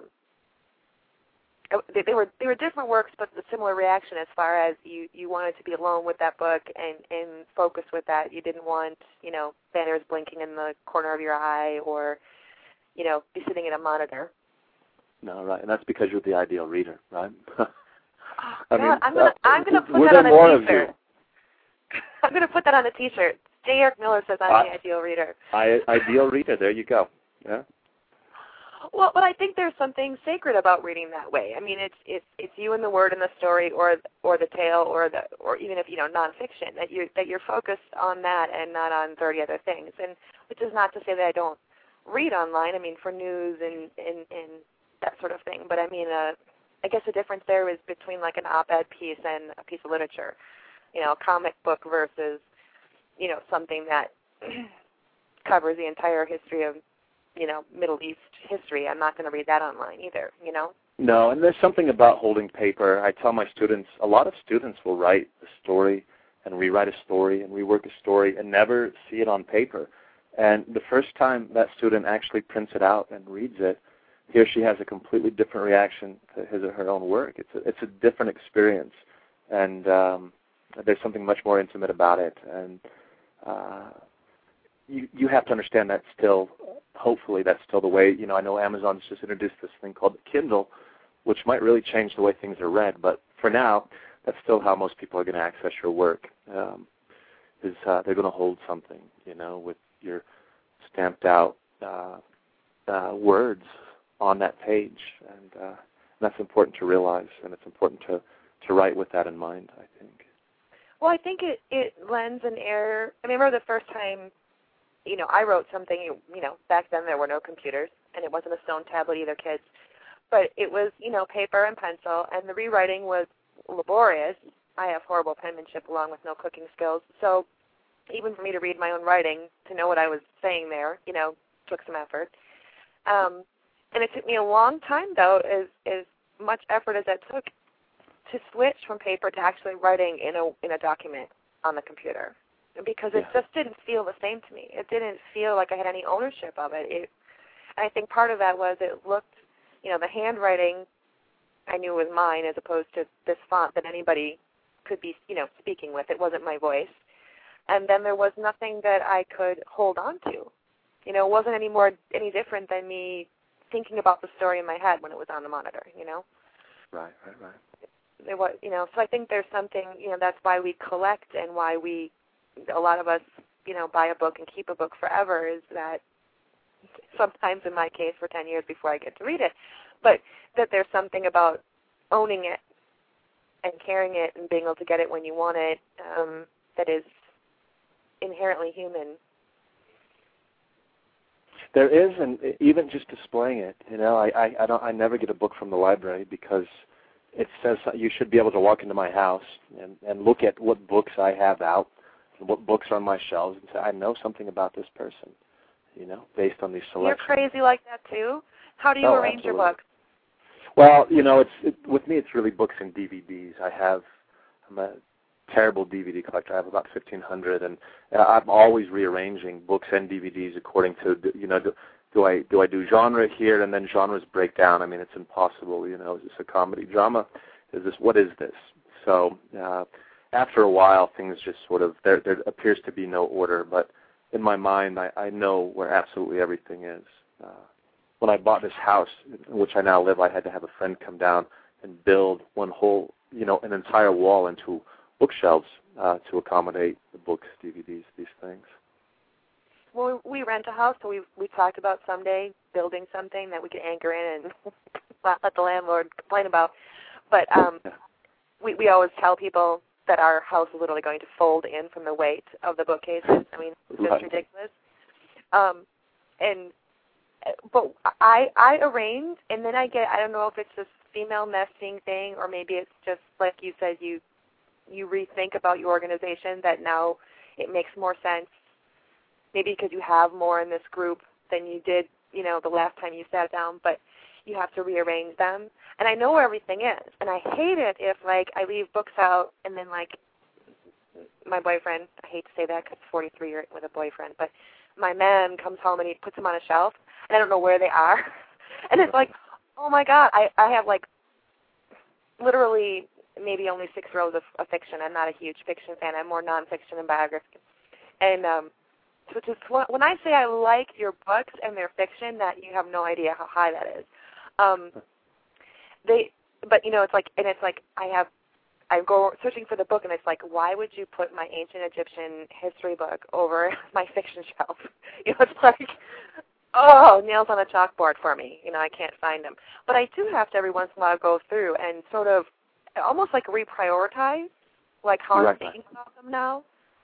they, they were they were different works, but the similar reaction as far as you, you wanted to be alone with that book and, and focus with that. You didn't want, you know, banners blinking in the corner of your eye or, you know, be sitting at a monitor. No, right, and that's because you're the ideal reader, right? Oh, I God, mean, I'm gonna uh, I'm gonna put were that there on a more of T-shirt. you? I'm gonna put that on a T-shirt. J. Eric Miller says I'm I, the ideal reader. I, ideal reader. There you go. Yeah. Well, but I think there's something sacred about reading that way. I mean, it's it's it's you and the word and the story, or or the tale, or the or even if you know nonfiction, that you that you're focused on that and not on thirty other things. And which is not to say that I don't read online. I mean, for news and and, and that sort of thing. But I mean, uh, I guess the difference there is between like an op-ed piece and a piece of literature. You know, a comic book versus, you know, something that covers the entire history of, you know, Middle East history. I'm not going to read that online either, you know? No, and there's something about holding paper. I tell my students, a lot of students will write a story and rewrite a story and rework a story and never see it on paper. And the first time that student actually prints it out and reads it, he or she has a completely different reaction to his or her own work. It's a, it's a different experience, and um, there's something much more intimate about it. And uh, you you have to understand that still, hopefully that's still the way, you know, I know Amazon's just introduced this thing called the Kindle, which might really change the way things are read, but for now, that's still how most people are going to access your work, um, is uh, they're going to hold something, you know, with your stamped out uh, uh, words on that page, and uh, that's important to realize, and it's important to, to write with that in mind, I think. Well, I think it, it lends an air. I remember the first time, you know, I wrote something, you know, back then there were no computers, and it wasn't a stone tablet either, kids, but it was, you know, paper and pencil, and the rewriting was laborious. I have horrible penmanship along with no cooking skills, so even for me to read my own writing, to know what I was saying there, you know, took some effort. Um, and it took me a long time, though, as, as much effort as that took, to switch from paper to actually writing in a in a document on the computer, because it Yeah. just didn't feel the same to me. It didn't feel like I had any ownership of it. it. And I think part of that was it looked, you know, the handwriting I knew was mine as opposed to this font that anybody could be, you know, speaking with. It wasn't my voice. And then there was nothing that I could hold on to. You know, it wasn't any more any different than me thinking about the story in my head when it was on the monitor, you know? Right, right, right. It was, you know, so I think there's something, you know, that's why we collect and why we, a lot of us, you know, buy a book and keep a book forever, is that sometimes in my case for ten years before I get to read it, but that there's something about owning it and carrying it and being able to get it when you want it um, that is inherently human. There is, and even just displaying it, you know, I, I, I don't, I never get a book from the library because it says you should be able to walk into my house and, and look at what books I have out and what books are on my shelves and say, I know something about this person, you know, based on these selections. You're crazy like that too? How do you Oh, arrange absolutely. your books? Well, you know, it's it, with me it's really books and D V Ds. I have, I'm a terrible D V D collector. I have about fifteen hundred, and uh, I'm always rearranging books and D V Ds according to, you know, do, do I do I do genre here, and then genres break down. I mean, it's impossible. You know, is this a comedy drama? Is this, what is this? So uh, after a while, things just sort of, there there appears to be no order, but in my mind, I, I know where absolutely everything is. Uh, when I bought this house in which I now live, I had to have a friend come down and build one whole, you know, an entire wall into bookshelves uh, to accommodate the books, D V Ds, these things. Well, we rent a house, so we we talked about someday building something that we could anchor in and not let the landlord complain about. But um, we we always tell people that our house is literally going to fold in from the weight of the bookcases. I mean, it's just Right. ridiculous. Um, and but I I arrange, and then I get, I don't know if it's this female nesting thing, or maybe it's just like you said, you you rethink about your organization, that now it makes more sense, maybe because you have more in this group than you did, you know, the last time you sat down. But you have to rearrange them. And I know where everything is. And I hate it if, like, I leave books out and then, like, my boyfriend, I hate to say that because forty-three year with a boyfriend, but my man comes home and he puts them on a shelf, and I don't know where they are. And it's like, oh, my God, I, I have, like, literally maybe only six rows of, of fiction. I'm not a huge fiction fan. I'm more nonfiction and biography. And um, so just when I say I like your books and their fiction, that you have no idea how high that is. Um, they, but you know, it's like, and it's like I have, I go searching for the book, and it's like, why would you put my ancient Egyptian history book over my fiction shelf? You know, it's like, oh, nails on a chalkboard for me. You know, I can't find them. But I do have to every once in a while go through and sort of almost like reprioritize, like how right. I'm thinking about them now.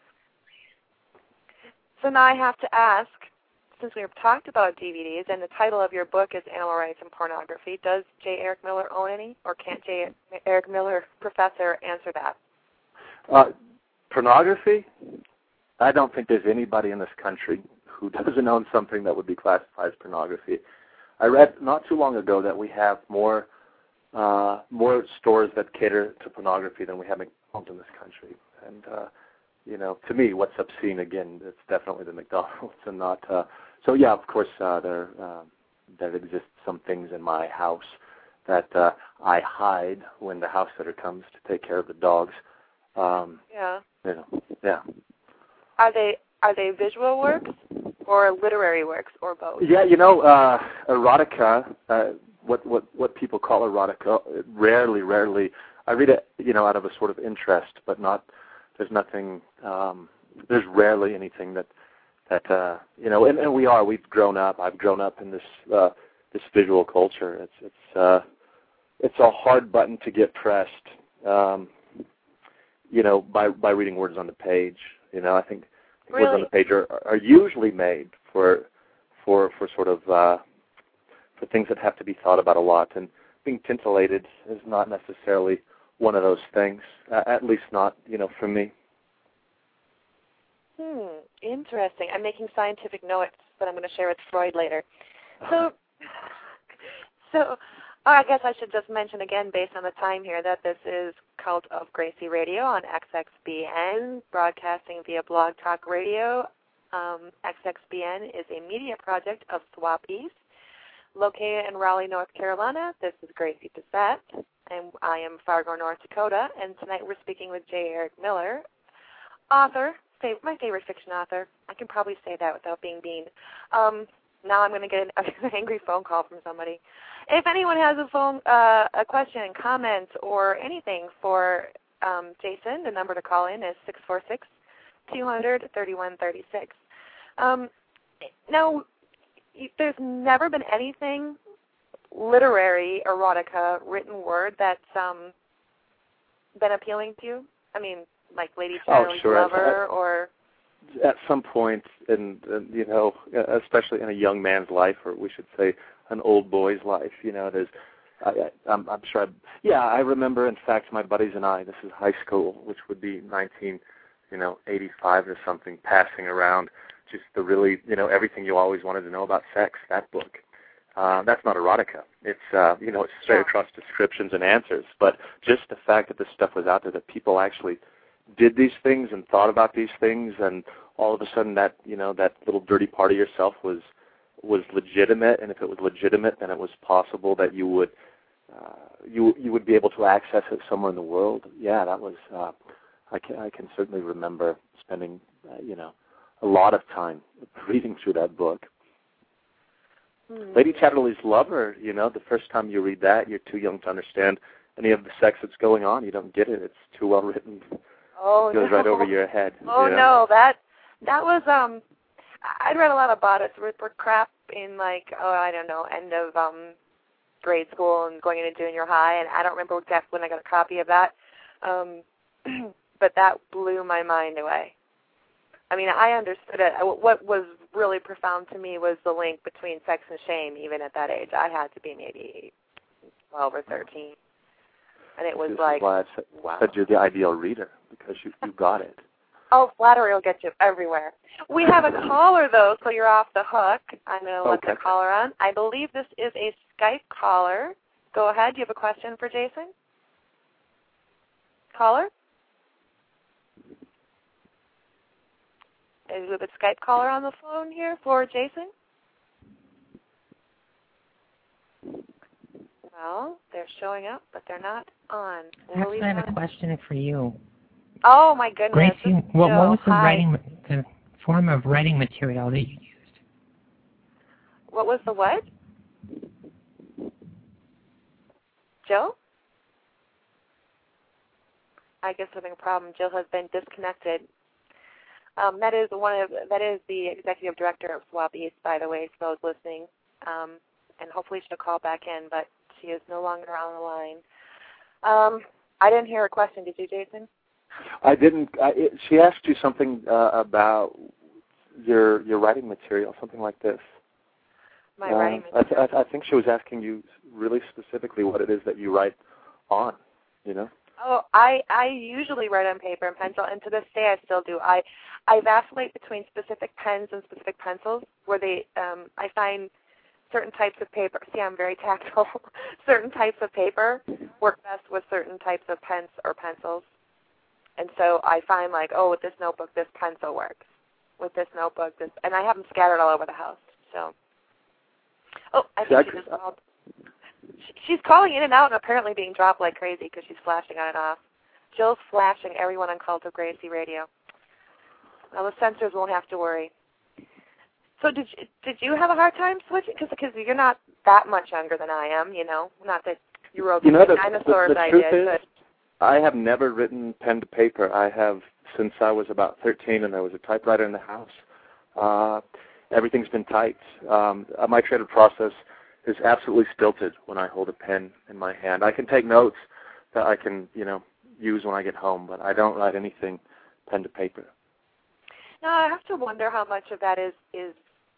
So now I have to ask, since we've talked about D V Ds and the title of your book is Animal Rights and Pornography, does J. Eric Miller own any, or can't J. Eric Miller, professor, answer that? Uh, pornography? I don't think there's anybody in this country who doesn't own something that would be classified as pornography. I read not too long ago that we have more uh, more stores that cater to pornography than we have McDonald's in this country. And, uh, you know, to me, what's obscene, again, it's definitely the McDonald's and not... Uh, so, yeah, of course, uh, there, uh, there exist some things in my house that uh, I hide when the house sitter comes to take care of the dogs. Um, yeah. You know, yeah. Are they are they visual works or literary works or both? Yeah, you know, uh, erotica, uh, what, what, what people call erotica, rarely, rarely, I read it, you know, out of a sort of interest, but not, there's nothing, um, there's rarely anything that, that uh, you know, and, and we are, we've grown up, I've grown up in this, uh, this visual culture. It's, it's, uh, it's a hard button to get pressed, um, you know, by, by reading words on the page. You know, I think really? words on the page are, are usually made for, for, for sort of, uh, for things that have to be thought about a lot, and being tintillated is not necessarily one of those things, uh, at least not, you know, for me. Hmm, interesting. I'm making scientific notes that I'm going to share with Freud later. So, so I guess I should just mention again, based on the time here, that this is Cult of Gracie Radio on X X B N, broadcasting via Blog Talk Radio. Um, X X B N is a media project of Swap East, located in Raleigh, North Carolina. This is Gracie Bissett, and I am Fargo, North Dakota. And tonight we're speaking with J. Eric Miller, author, my favorite fiction author. I can probably say that without being mean. Um, now I'm going to get an, an angry phone call from somebody. If anyone has a phone, uh, a question, comment, or anything for um, Jason, the number to call in is six four six, two hundred, thirty-one thirty-six. Um, now, there's never been anything literary, erotica, written word that's um, been appealing to you? I mean, like Lady Charlie's oh, sure. Lover, at, or... At some point, in, in, you know, especially in a young man's life, or we should say an old boy's life, you know, there's, I, I, I'm, I'm sure, I, yeah, I remember, in fact, my buddies and I, this is high school, which would be nineteen, you know, eighty-five or something, passing around just the really, you know, everything you always wanted to know about sex, that book. Uh, that's not erotica. It's, uh, you know, it's straight across descriptions and answers. But just the fact that this stuff was out there, that people actually did these things and thought about these things, and all of a sudden that, you know, that little dirty part of yourself was was legitimate, and if it was legitimate, then it was possible that you would uh, you you would be able to access it somewhere in the world. Yeah, that was. Uh, I can I can certainly remember spending, uh, you know, a lot of time reading through that book. Mm. Lady Chatterley's Lover, you know, the first time you read that, you're too young to understand any of the sex that's going on. You don't get it. It's too well written. Oh, it goes no. right over your head. Oh, you know? no, that that was, um, I'd read a lot about it. It were crap in, like, oh, I don't know, end of um, grade school and going into junior high, and I don't remember exactly when I got a copy of that. Um, but that blew my mind away. I mean, I understood it. What was really profound to me was the link between sex and shame, even at that age. I had to be maybe twelve or thirteen. And it was this like, is why I said, wow. said you're the ideal reader, because you, you got it. Oh, flattery will get you everywhere. We have a caller, though, so you're off the hook. I'm going to let okay. the caller on. I believe this is a Skype caller. Go ahead. Do you have a question for Jason? Caller? Is we have a Skype caller on the phone here for Jason? Well, they're showing up, but they're not on. We'll Actually, I have a question for you. Oh, my goodness. Gracie, what, what was the Hi. writing, the form of writing material that you used? What was the what? Joe? I guess having a problem. Jill has been disconnected. Um, that is one of that is the executive director of Swap East, by the way, for those listening. Um, and hopefully she'll call back in, but she is no longer on the line. Um, I didn't hear a question. Did you, Jason? I didn't. I, it, she asked you something uh, about your your writing material, something like this. My uh, writing I, material. th- I think she was asking you really specifically what it is that you write on, you know? Oh, I, I usually write on paper and pencil, and to this day I still do. I, I vacillate between specific pens and specific pencils where they, um, I find certain types of paper, see I'm very tactile, certain types of paper work best with certain types of pens or pencils. And so I find like, oh, with this notebook, this pencil works. With this notebook, this, and I have them scattered all over the house, so. Oh, I think she just called. She's calling in and out and apparently being dropped like crazy because she's flashing on and off. Jill's flashing everyone on Cult of Gracie Radio. Now the censors won't have to worry. So did you, did you have a hard time switching? Because you're not that much younger than I am, you know. Not that you wrote you know, the dinosaurs, the, the I truth did. Is, but I have never written pen to paper. I have since I was about thirteen, and there was a typewriter in the house. Uh, everything's been typed. Um, my creative process is absolutely stilted when I hold a pen in my hand. I can take notes that I can, you know, use when I get home, but I don't write anything pen to paper. No, I have to wonder how much of that is is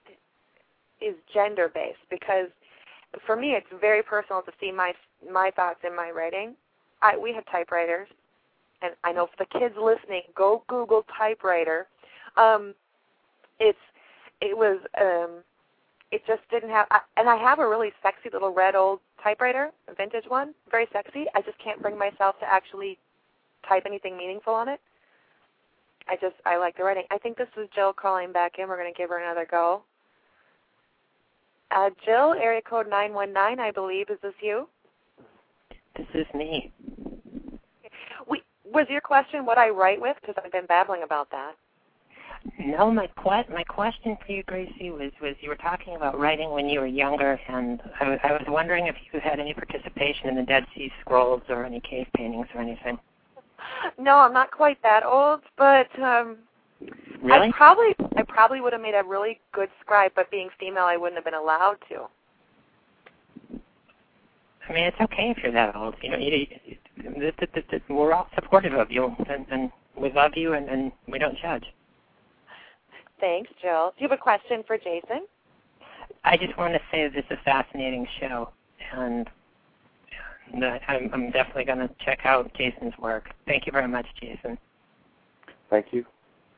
is gender based, because for me it's very personal to see my my thoughts in my writing. I we have typewriters, and I know for the kids listening, go Google typewriter. Um, it's it was. Um, It just didn't have, and I have a really sexy little red old typewriter, a vintage one, very sexy. I just can't bring myself to actually type anything meaningful on it. I just, I like the writing. I think this was Jill calling back in. We're going to give her another go. Uh, Jill, area code nine one nine, I believe. Is this you? This is me. We, was your question what I write with? Because I've been babbling about that. No, my que- my question for you, Gracie, was, was you were talking about writing when you were younger, and I, w- I was wondering if you had any participation in the Dead Sea Scrolls or any cave paintings or anything. No, I'm not quite that old, but um, really? I probably I probably would have made a really good scribe, but being female, I wouldn't have been allowed to. I mean, it's okay if you're that old. You know, you, you, you, you, you, we're all supportive of you, and, and we love you, and, and we don't judge. Thanks, Jill. Do you have a question for Jason? I just want to say that this is a fascinating show, and that I'm, I'm definitely going to check out Jason's work. Thank you very much, Jason. Thank you.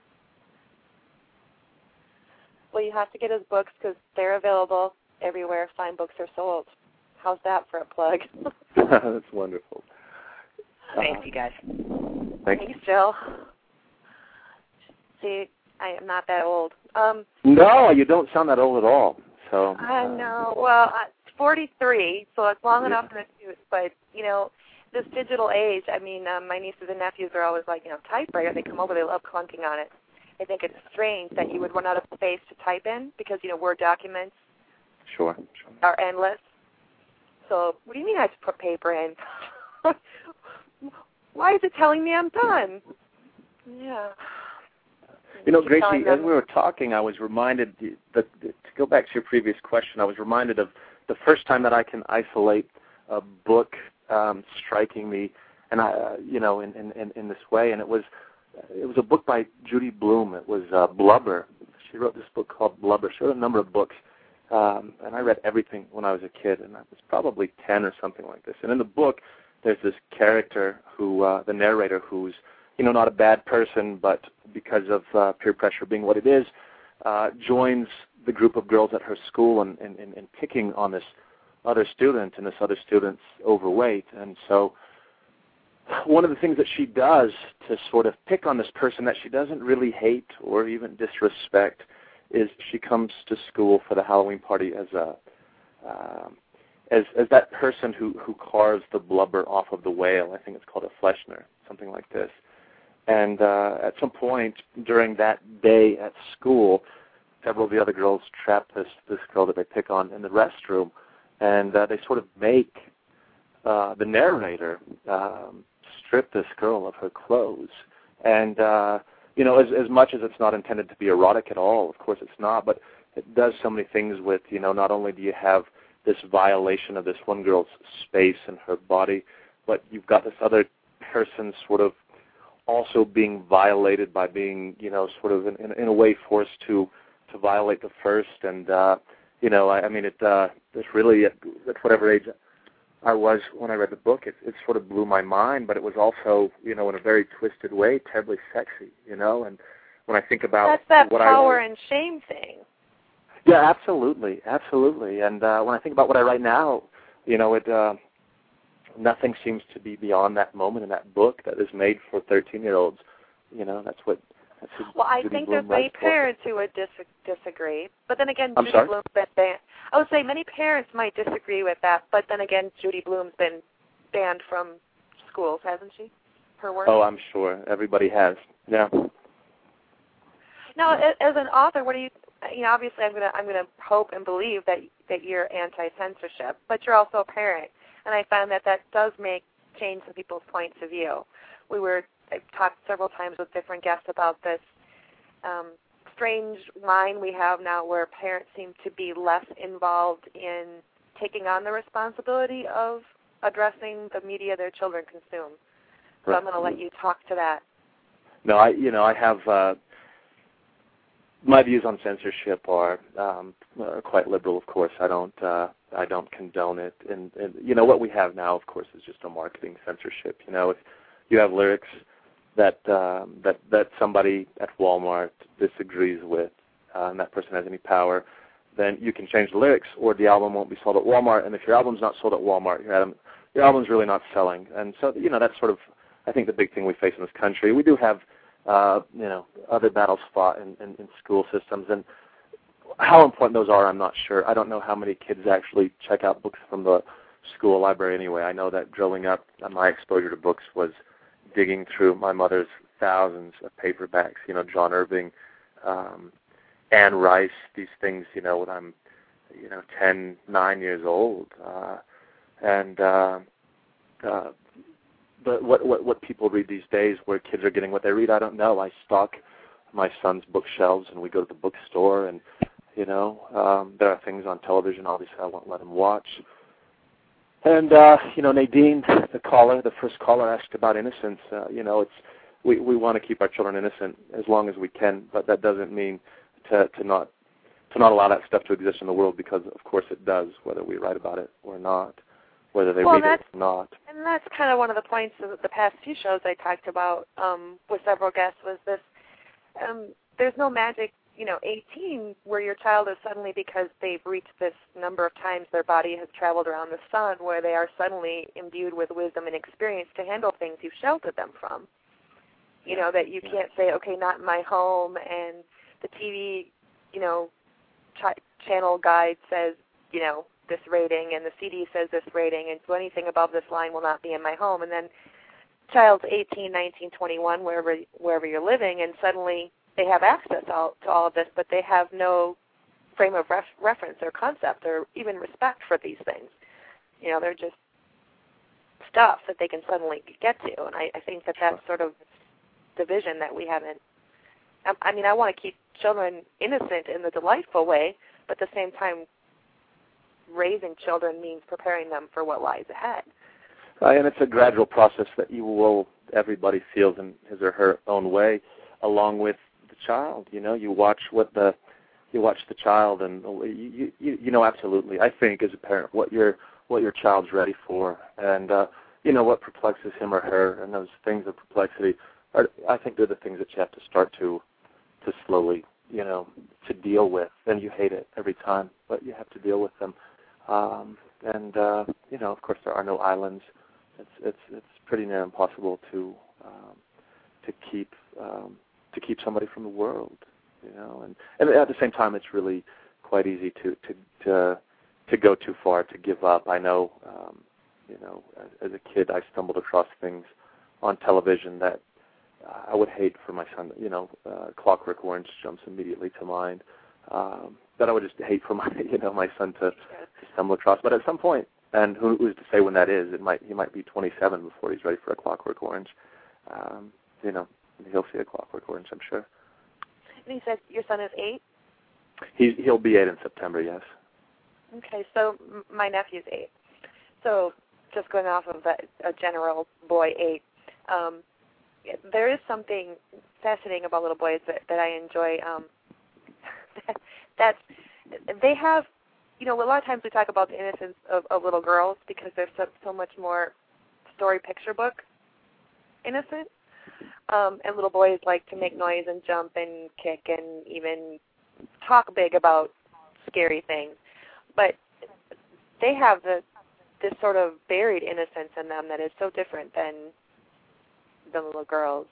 Well, you have to get his books because they're available everywhere fine books are sold. How's that for a plug? That's wonderful. Thank uh, you, guys. Thank Thanks, Jill. See, I am not that old. Um, no, you don't sound that old at all. So I uh, know. Well, I'm forty-three, so it's long yeah. enough in the tooth. But, you know, this digital age, I mean, um, my nieces and nephews are always like, you know, typewriter. They come over, they love clunking on it. I think it's strange that you would run out of space to type in because, you know, Word documents Sure, sure. are endless. So what do you mean I have to put paper in? Why is it telling me I'm done? Yeah. You know, Keep Gracie, telling as them. we were talking, I was reminded, that, to go back to your previous question, I was reminded of the first time that I can isolate a book um, striking me, and I, uh, you know, in, in, in this way, and it was it was a book by Judy Blume. It was uh, Blubber. She wrote this book called Blubber. She wrote a number of books, um, and I read everything when I was a kid, and I was probably ten or something like this. And in the book, there's this character who, uh, the narrator, who's you know, not a bad person, but because of uh, peer pressure being what it is, uh, joins the group of girls at her school and, and, and, and picking on this other student, and this other student's overweight. And so one of the things that she does to sort of pick on this person that she doesn't really hate or even disrespect is she comes to school for the Halloween party as a um, as as that person who, who carves the blubber off of the whale. I think it's called a Fleischner, something like this. And uh, at some point during that day at school, several of the other girls trap this, this girl that they pick on in the restroom, and uh, they sort of make uh, the narrator um, strip this girl of her clothes. And, uh, you know, as, as much as it's not intended to be erotic at all, of course it's not, but it does so many things with, you know, not only do you have this violation of this one girl's space and her body, but you've got this other person sort of also being violated by being, you know, sort of in, in, in a way forced to, to violate the first. And, uh, you know, I, I mean, it uh, it's really, at, at whatever age I was when I read the book, it, it sort of blew my mind, but it was also, you know, in a very twisted way, terribly sexy, you know. And when I think about that's that what power I and shame thing. Yeah, absolutely, absolutely. And uh, when I think about what I write now, you know, it uh, nothing seems to be beyond that moment in that book that is made for thirteen-year-olds. You know, that's what. That's well, I Judy think Blume there's many writes for. parents who would dis- disagree, but then again, I'm Judy sorry? Blume's been banned. I would say many parents might disagree with that, but then again, Judy Blume's been banned from schools, hasn't she? Her work. Oh, I'm sure everybody has. Yeah. Now, as an author, what do you? You know, obviously, I'm gonna I'm gonna hope and believe that that you're anti-censorship, but you're also a parent, and I found that that does make change some people's points of view. We were I've talked several times with different guests about this um, strange line we have now, where parents seem to be less involved in taking on the responsibility of addressing the media their children consume. So Right. I'm going to let you talk to that. No, I you know I have. Uh, My views on censorship are um, uh, quite liberal, of course. I don't, uh, I don't condone it, and, and you know what we have now, of course, is just a marketing censorship. You know, if you have lyrics that um, that that somebody at Walmart disagrees with, uh, and that person has any power, then you can change the lyrics, or the album won't be sold at Walmart. And if your album's not sold at Walmart, your album, your album's really not selling. And so, you know, that's sort of, I think, the big thing we face in this country. We do have. Uh, you know, other battles fought in, in, in school systems, and how important those are, I'm not sure. I don't know how many kids actually check out books from the school library anyway. I know that growing up, my exposure to books was digging through my mother's thousands of paperbacks, you know, John Irving, um, Anne Rice, these things, you know, when I'm, you know, ten, nine years old. Uh, and uh, uh, But what, what what people read these days, where kids are getting what they read, I don't know. I stock my son's bookshelves, and we go to the bookstore, and you know, um, there are things on television. Obviously, I won't let him watch. And uh, you know, Nadine, the caller, the first caller, asked about innocence. Uh, you know, it's we we want to keep our children innocent as long as we can, but that doesn't mean to to not to not allow that stuff to exist in the world, because of course it does, whether we write about it or not. Whether they well, read it or not. And that's kind of one of the points of the past few shows I talked about um, with several guests was this, um, there's no magic, you know, eighteen, where your child is suddenly, because they've reached this number of times their body has traveled around the sun, where they are suddenly imbued with wisdom and experience to handle things you've sheltered them from. You know, that you can't say, okay, not in my home, and the T V, you know, ch- channel guide says, you know, this rating, and the C D says this rating, and so anything above this line will not be in my home. And then child's eighteen, nineteen, twenty-one, wherever wherever you're living, and suddenly they have access all, to all of this, but they have no frame of ref, reference or concept or even respect for these things. You know, they're just stuff that they can suddenly get to, and I, I think that that's sort of the vision that we haven't. I, I mean, I want to keep children innocent in the delightful way, but at the same time, raising children means preparing them for what lies ahead. Uh, and it's a gradual process that you will, everybody feels in his or her own way, along with the child. You know, you watch what the, you watch the child, and you, you, you know, absolutely. I think as a parent, what your, what your child's ready for, and uh, you know, what perplexes him or her, and those things of perplexity, are, I think they're the things that you have to start to, to slowly, you know, to deal with. And you hate it every time, but you have to deal with them. Um, and uh, you know, of course, there are no islands. It's it's it's pretty near impossible to um, to keep um, to keep somebody from the world, you know. And, and at the same time, it's really quite easy to to to, to go too far, to give up. I know, um, you know, as, as a kid, I stumbled across things on television that I would hate for my son. You know, uh, Clockwork Orange jumps immediately to mind. Um, that I would just hate for my, you know, my son to, to stumble across. But at some point, and who, who's to say when that is? It might he might be twenty-seven before he's ready for a Clockwork Orange. Um, you know, he'll see a Clockwork Orange, I'm sure. And he said your son is eight? He he'll be eight in September, yes. Okay, so m- my nephew's eight. So just going off of a, a general boy eight, um, there is something fascinating about little boys that, that I enjoy. Um, that, that's they have, you know, a lot of times we talk about the innocence of, of little girls because they're so, so much more story picture book innocent. Um, and little boys like to make noise and jump and kick and even talk big about scary things. But they have the, this sort of buried innocence in them that is so different than the little girls.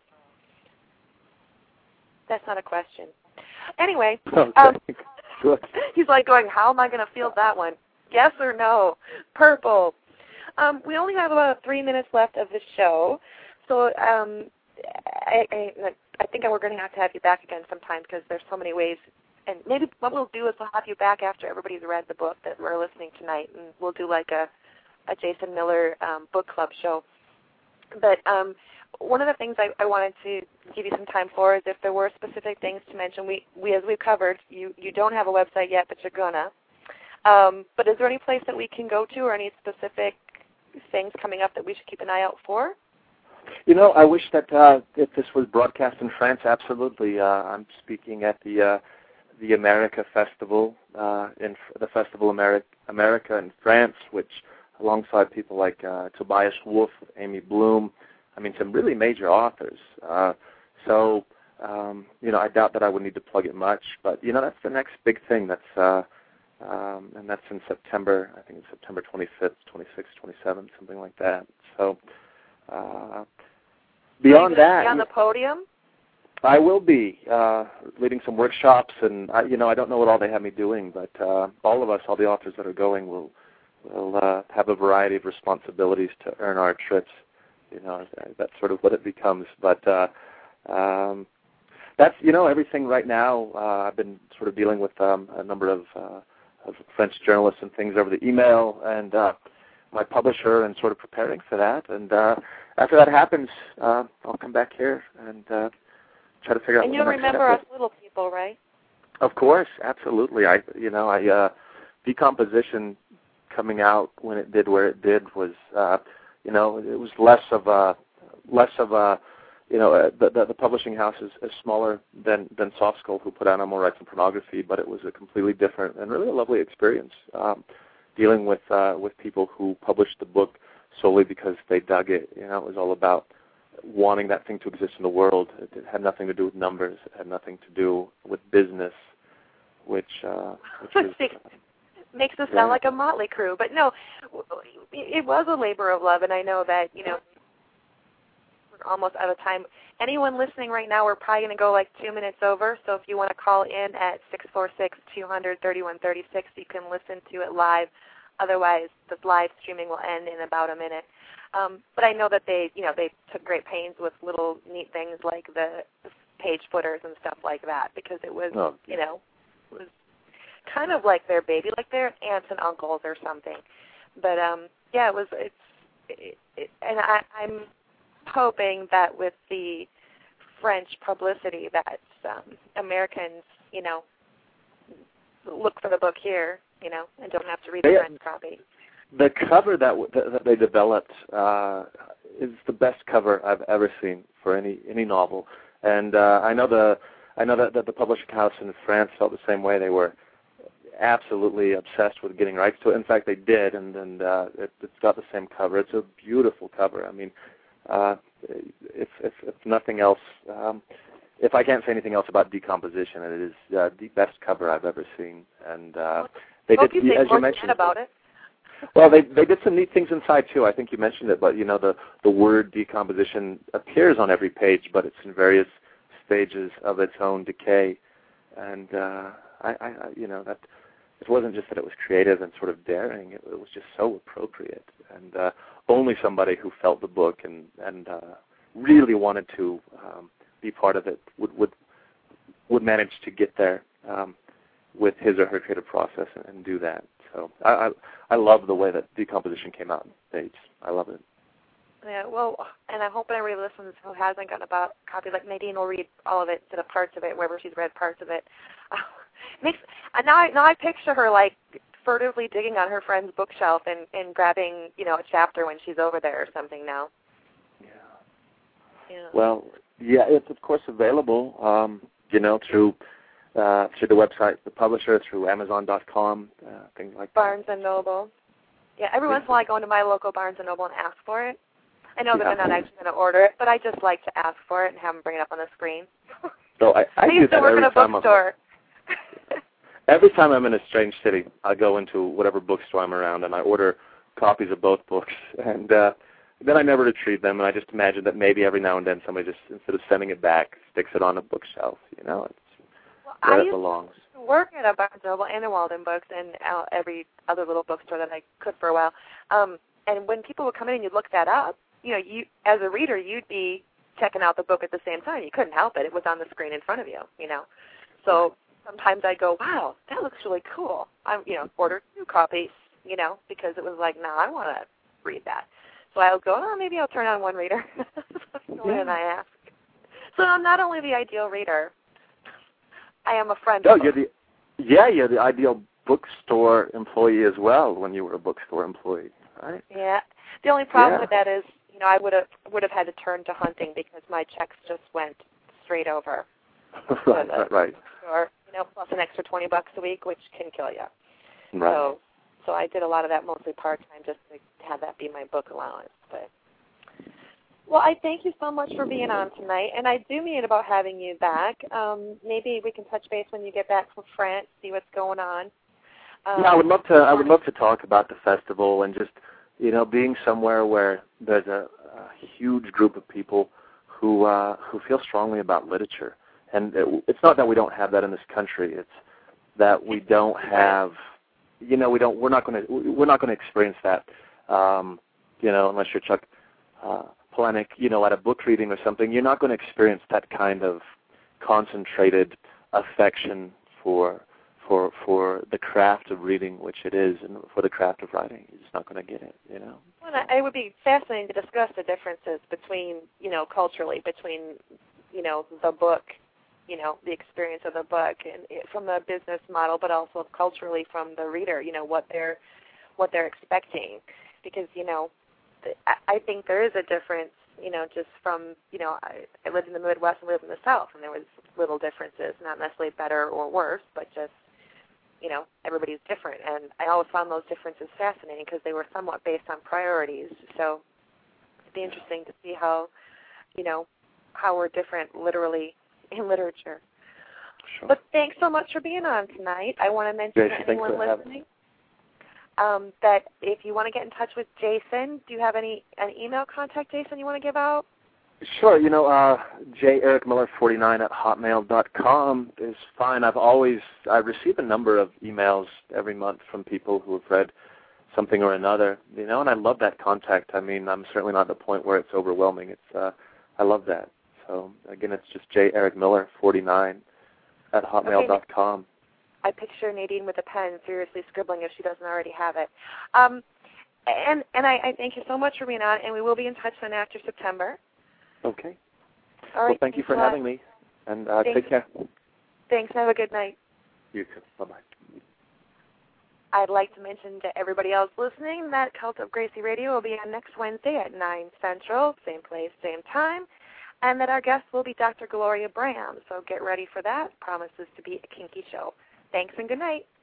That's not a question. Anyway, okay. um, Good. He's like going, how am I going to field that one? Yes or no? Purple. Um, we only have about three minutes left of the show, so um, I, I, I think we're going to have to have you back again sometime because there's so many ways. And maybe what we'll do is we'll have you back after everybody's read the book that we're listening tonight, and we'll do like a, a Jason Miller um, book club show. But um, one of the things I, I wanted to give you some time for is if there were specific things to mention. We, we as we've covered, you, you don't have a website yet, but you're gonna. Um, but is there any place that we can go to or any specific things coming up that we should keep an eye out for? You know, I wish that uh, if this was broadcast in France, absolutely. Uh, I'm speaking at the uh, the America Festival, uh, in the Festival Ameri- America in France, which alongside people like uh, Tobias Wolff, Amy Bloom, I mean, some really major authors. Uh, so, um, you know, I doubt that I would need to plug it much, but, you know, that's the next big thing. That's uh, um, and that's in September. I think it's September twenty-fifth, twenty-sixth, twenty-seventh, something like that. So, uh, beyond that, be on the podium? I will be uh, leading some workshops, and I, you know, I don't know what all they have me doing, but uh, all of us, all the authors that are going, will will uh, have a variety of responsibilities to earn our trips. You know, that's sort of what it becomes. But uh, um, that's, you know, everything right now. Uh, I've been sort of dealing with um, a number of, uh, of French journalists and things over the email, and uh, my publisher, and sort of preparing for that. And uh, after that happens, uh, I'll come back here and uh, try to figure out. And what you'll the next remember step us little people, right? Of course, absolutely. I, you know, I uh, Decomposition coming out when it did where it did was, uh, you know, it was less of a, less of a, you know, uh, the, the the publishing house is, is smaller than than Soft Skull, who put out Animal Rights and Pornography, but it was a completely different and really a lovely experience, um, dealing with uh, with people who published the book solely because they dug it. You know, it was all about wanting that thing to exist in the world. It, it had nothing to do with numbers. It had nothing to do with business, which uh, which was. Uh, Makes us sound like a motley crew, but no, it was a labor of love, and I know that, you know, we're almost out of time. Anyone listening right now, we're probably going to go like two minutes over, so if you want to call in at six four six, two hundred, thirty-one thirty-six, you can listen to it live. Otherwise, the live streaming will end in about a minute. Um, but I know that they, you know, they took great pains with little neat things like the page footers and stuff like that, because it was, oh. you know, it was kind of like their baby, like their aunts and uncles or something. But um, yeah, it was. It's, it, it, and I, I'm hoping that with the French publicity, that um, Americans, you know, look for the book here, you know, and don't have to read the they, French copy. The cover that w- that they developed uh, is the best cover I've ever seen for any any novel, and uh, I know the I know that, that the publishing house in France felt the same way. They were absolutely obsessed with getting rights to it. In fact, they did, and, and uh, it, it's got the same cover. It's a beautiful cover. I mean, uh, if, if, if nothing else, um, if I can't say anything else about Decomposition, it is uh, the best cover I've ever seen. And uh, they Hope did, you as you mentioned, about it. Well, they they did some neat things inside too. I think you mentioned it, but you know the the word decomposition appears on every page, but it's in various stages of its own decay, and uh, I, I, you know that it wasn't just that it was creative and sort of daring; it, it was just so appropriate, and uh, only somebody who felt the book and and uh, really wanted to um, be part of it would would would manage to get there um, with his or her creative process and, and do that. So I, I I love the way that decomposition came out in States. I love it. Yeah, well, and I hope everybody listens who hasn't gotten a copy. Like Nadine will read all of it instead of parts of it, wherever she's read parts of it. Uh, makes and now I now I picture her like furtively digging on her friend's bookshelf and, and grabbing you know a chapter when she's over there or something now. Yeah. Yeah. Well, yeah, it's of course available. Um, you know through. Uh, through the website, the publisher, through Amazon dot com, uh, things like Barnes that. and Noble. Yeah, every once in a while I go into my local Barnes and Noble and ask for it. I know that Yeah. they're not actually going to order it, but I just like to ask for it and have them bring it up on the screen. So I, I, I do used that to work every in a time bookstore. I'm, every time I'm in a strange city, I go into whatever bookstore I'm around and I order copies of both books, and uh, then I never retrieve them, and I just imagine that maybe every now and then somebody just, instead of sending it back, sticks it on a bookshelf, you know, it's Well, where I it used belongs. to work at a Barnes and Noble and a Walden Books and uh, every other little bookstore that I could for a while. Um, and when people would come in and you'd look that up, you know, you as a reader, you'd be checking out the book at the same time. You couldn't help it. It was on the screen in front of you, you know. So sometimes I go, wow, that looks really cool. I, you know, ordered two copies, you know, because it was like, no, I want to read that. So I'll go, oh, maybe I'll turn on one reader. Yeah. And I ask. So I'm not only the ideal reader, I am a friend. No, of you're the, yeah, you're the ideal bookstore employee as well when you were a bookstore employee, right? Yeah. The only problem Yeah. with that is, you know, I would have would have had to turn to hunting because my checks just went straight over. right, right, right. Or you know, plus an extra twenty bucks a week, which can kill you. Right. So, so I did a lot of that mostly part time, just to have that be my book allowance. But well, I thank you so much for being on tonight, and I do mean about having you back. Um, maybe we can touch base when you get back from France, see what's going on. Um, yeah, I would love to. I would love to talk about the festival and just, you know, being somewhere where there's a, a huge group of people who uh, who feel strongly about literature. And it, it's not that we don't have that in this country. It's that we don't have, you know, we don't. We're not going to. We're not going to experience that, um, you know, unless you're Chuck uh, Palahniuk, you know, at a book reading or something. You're not going to experience that kind of concentrated affection for for for the craft of reading, which it is, and for the craft of writing. You're just not going to get it, you know. Well, it would be fascinating to discuss the differences between, you know, culturally between, you know, the book, you know, the experience of the book, and it, from the business model, but also culturally from the reader, you know, what they're what they're expecting, because you know, I, I think there is a difference, you know, just from, you know, I, I lived in the Midwest and lived in the South, and there was little differences, not necessarily better or worse, but just, you know, everybody's different, and I always found those differences fascinating because they were somewhat based on priorities. So it'd be interesting to see how, you know, how we're different literally in literature. Sure. But thanks so much for being on tonight. I want to mention Jason, to thanks anyone for having listening um, that if you want to get in touch with Jason, do you have any an email contact, Jason, you want to give out? Sure, you know, uh, j eric miller forty-nine at hotmail dot com is fine. I've always, I receive a number of emails every month from people who have read something or another, you know, and I love that contact. I mean, I'm certainly not at the point where it's overwhelming. It's, uh, I love that. So, again, it's just j eric miller forty-nine at hotmail dot com. Okay. I picture Nadine with a pen furiously scribbling if she doesn't already have it. Um, and and I, I thank you so much for being on, and we will be in touch then after September. Okay. All right. Well, thank you for having me, and uh, take care. Thanks. Have a good night. You too. Bye-bye. I'd like to mention to everybody else listening that Cult of Gracie Radio will be on next Wednesday at nine Central, same place, same time, and that our guest will be Doctor Gloria Bram. So get ready for that. Promises to be a kinky show. Thanks and good night.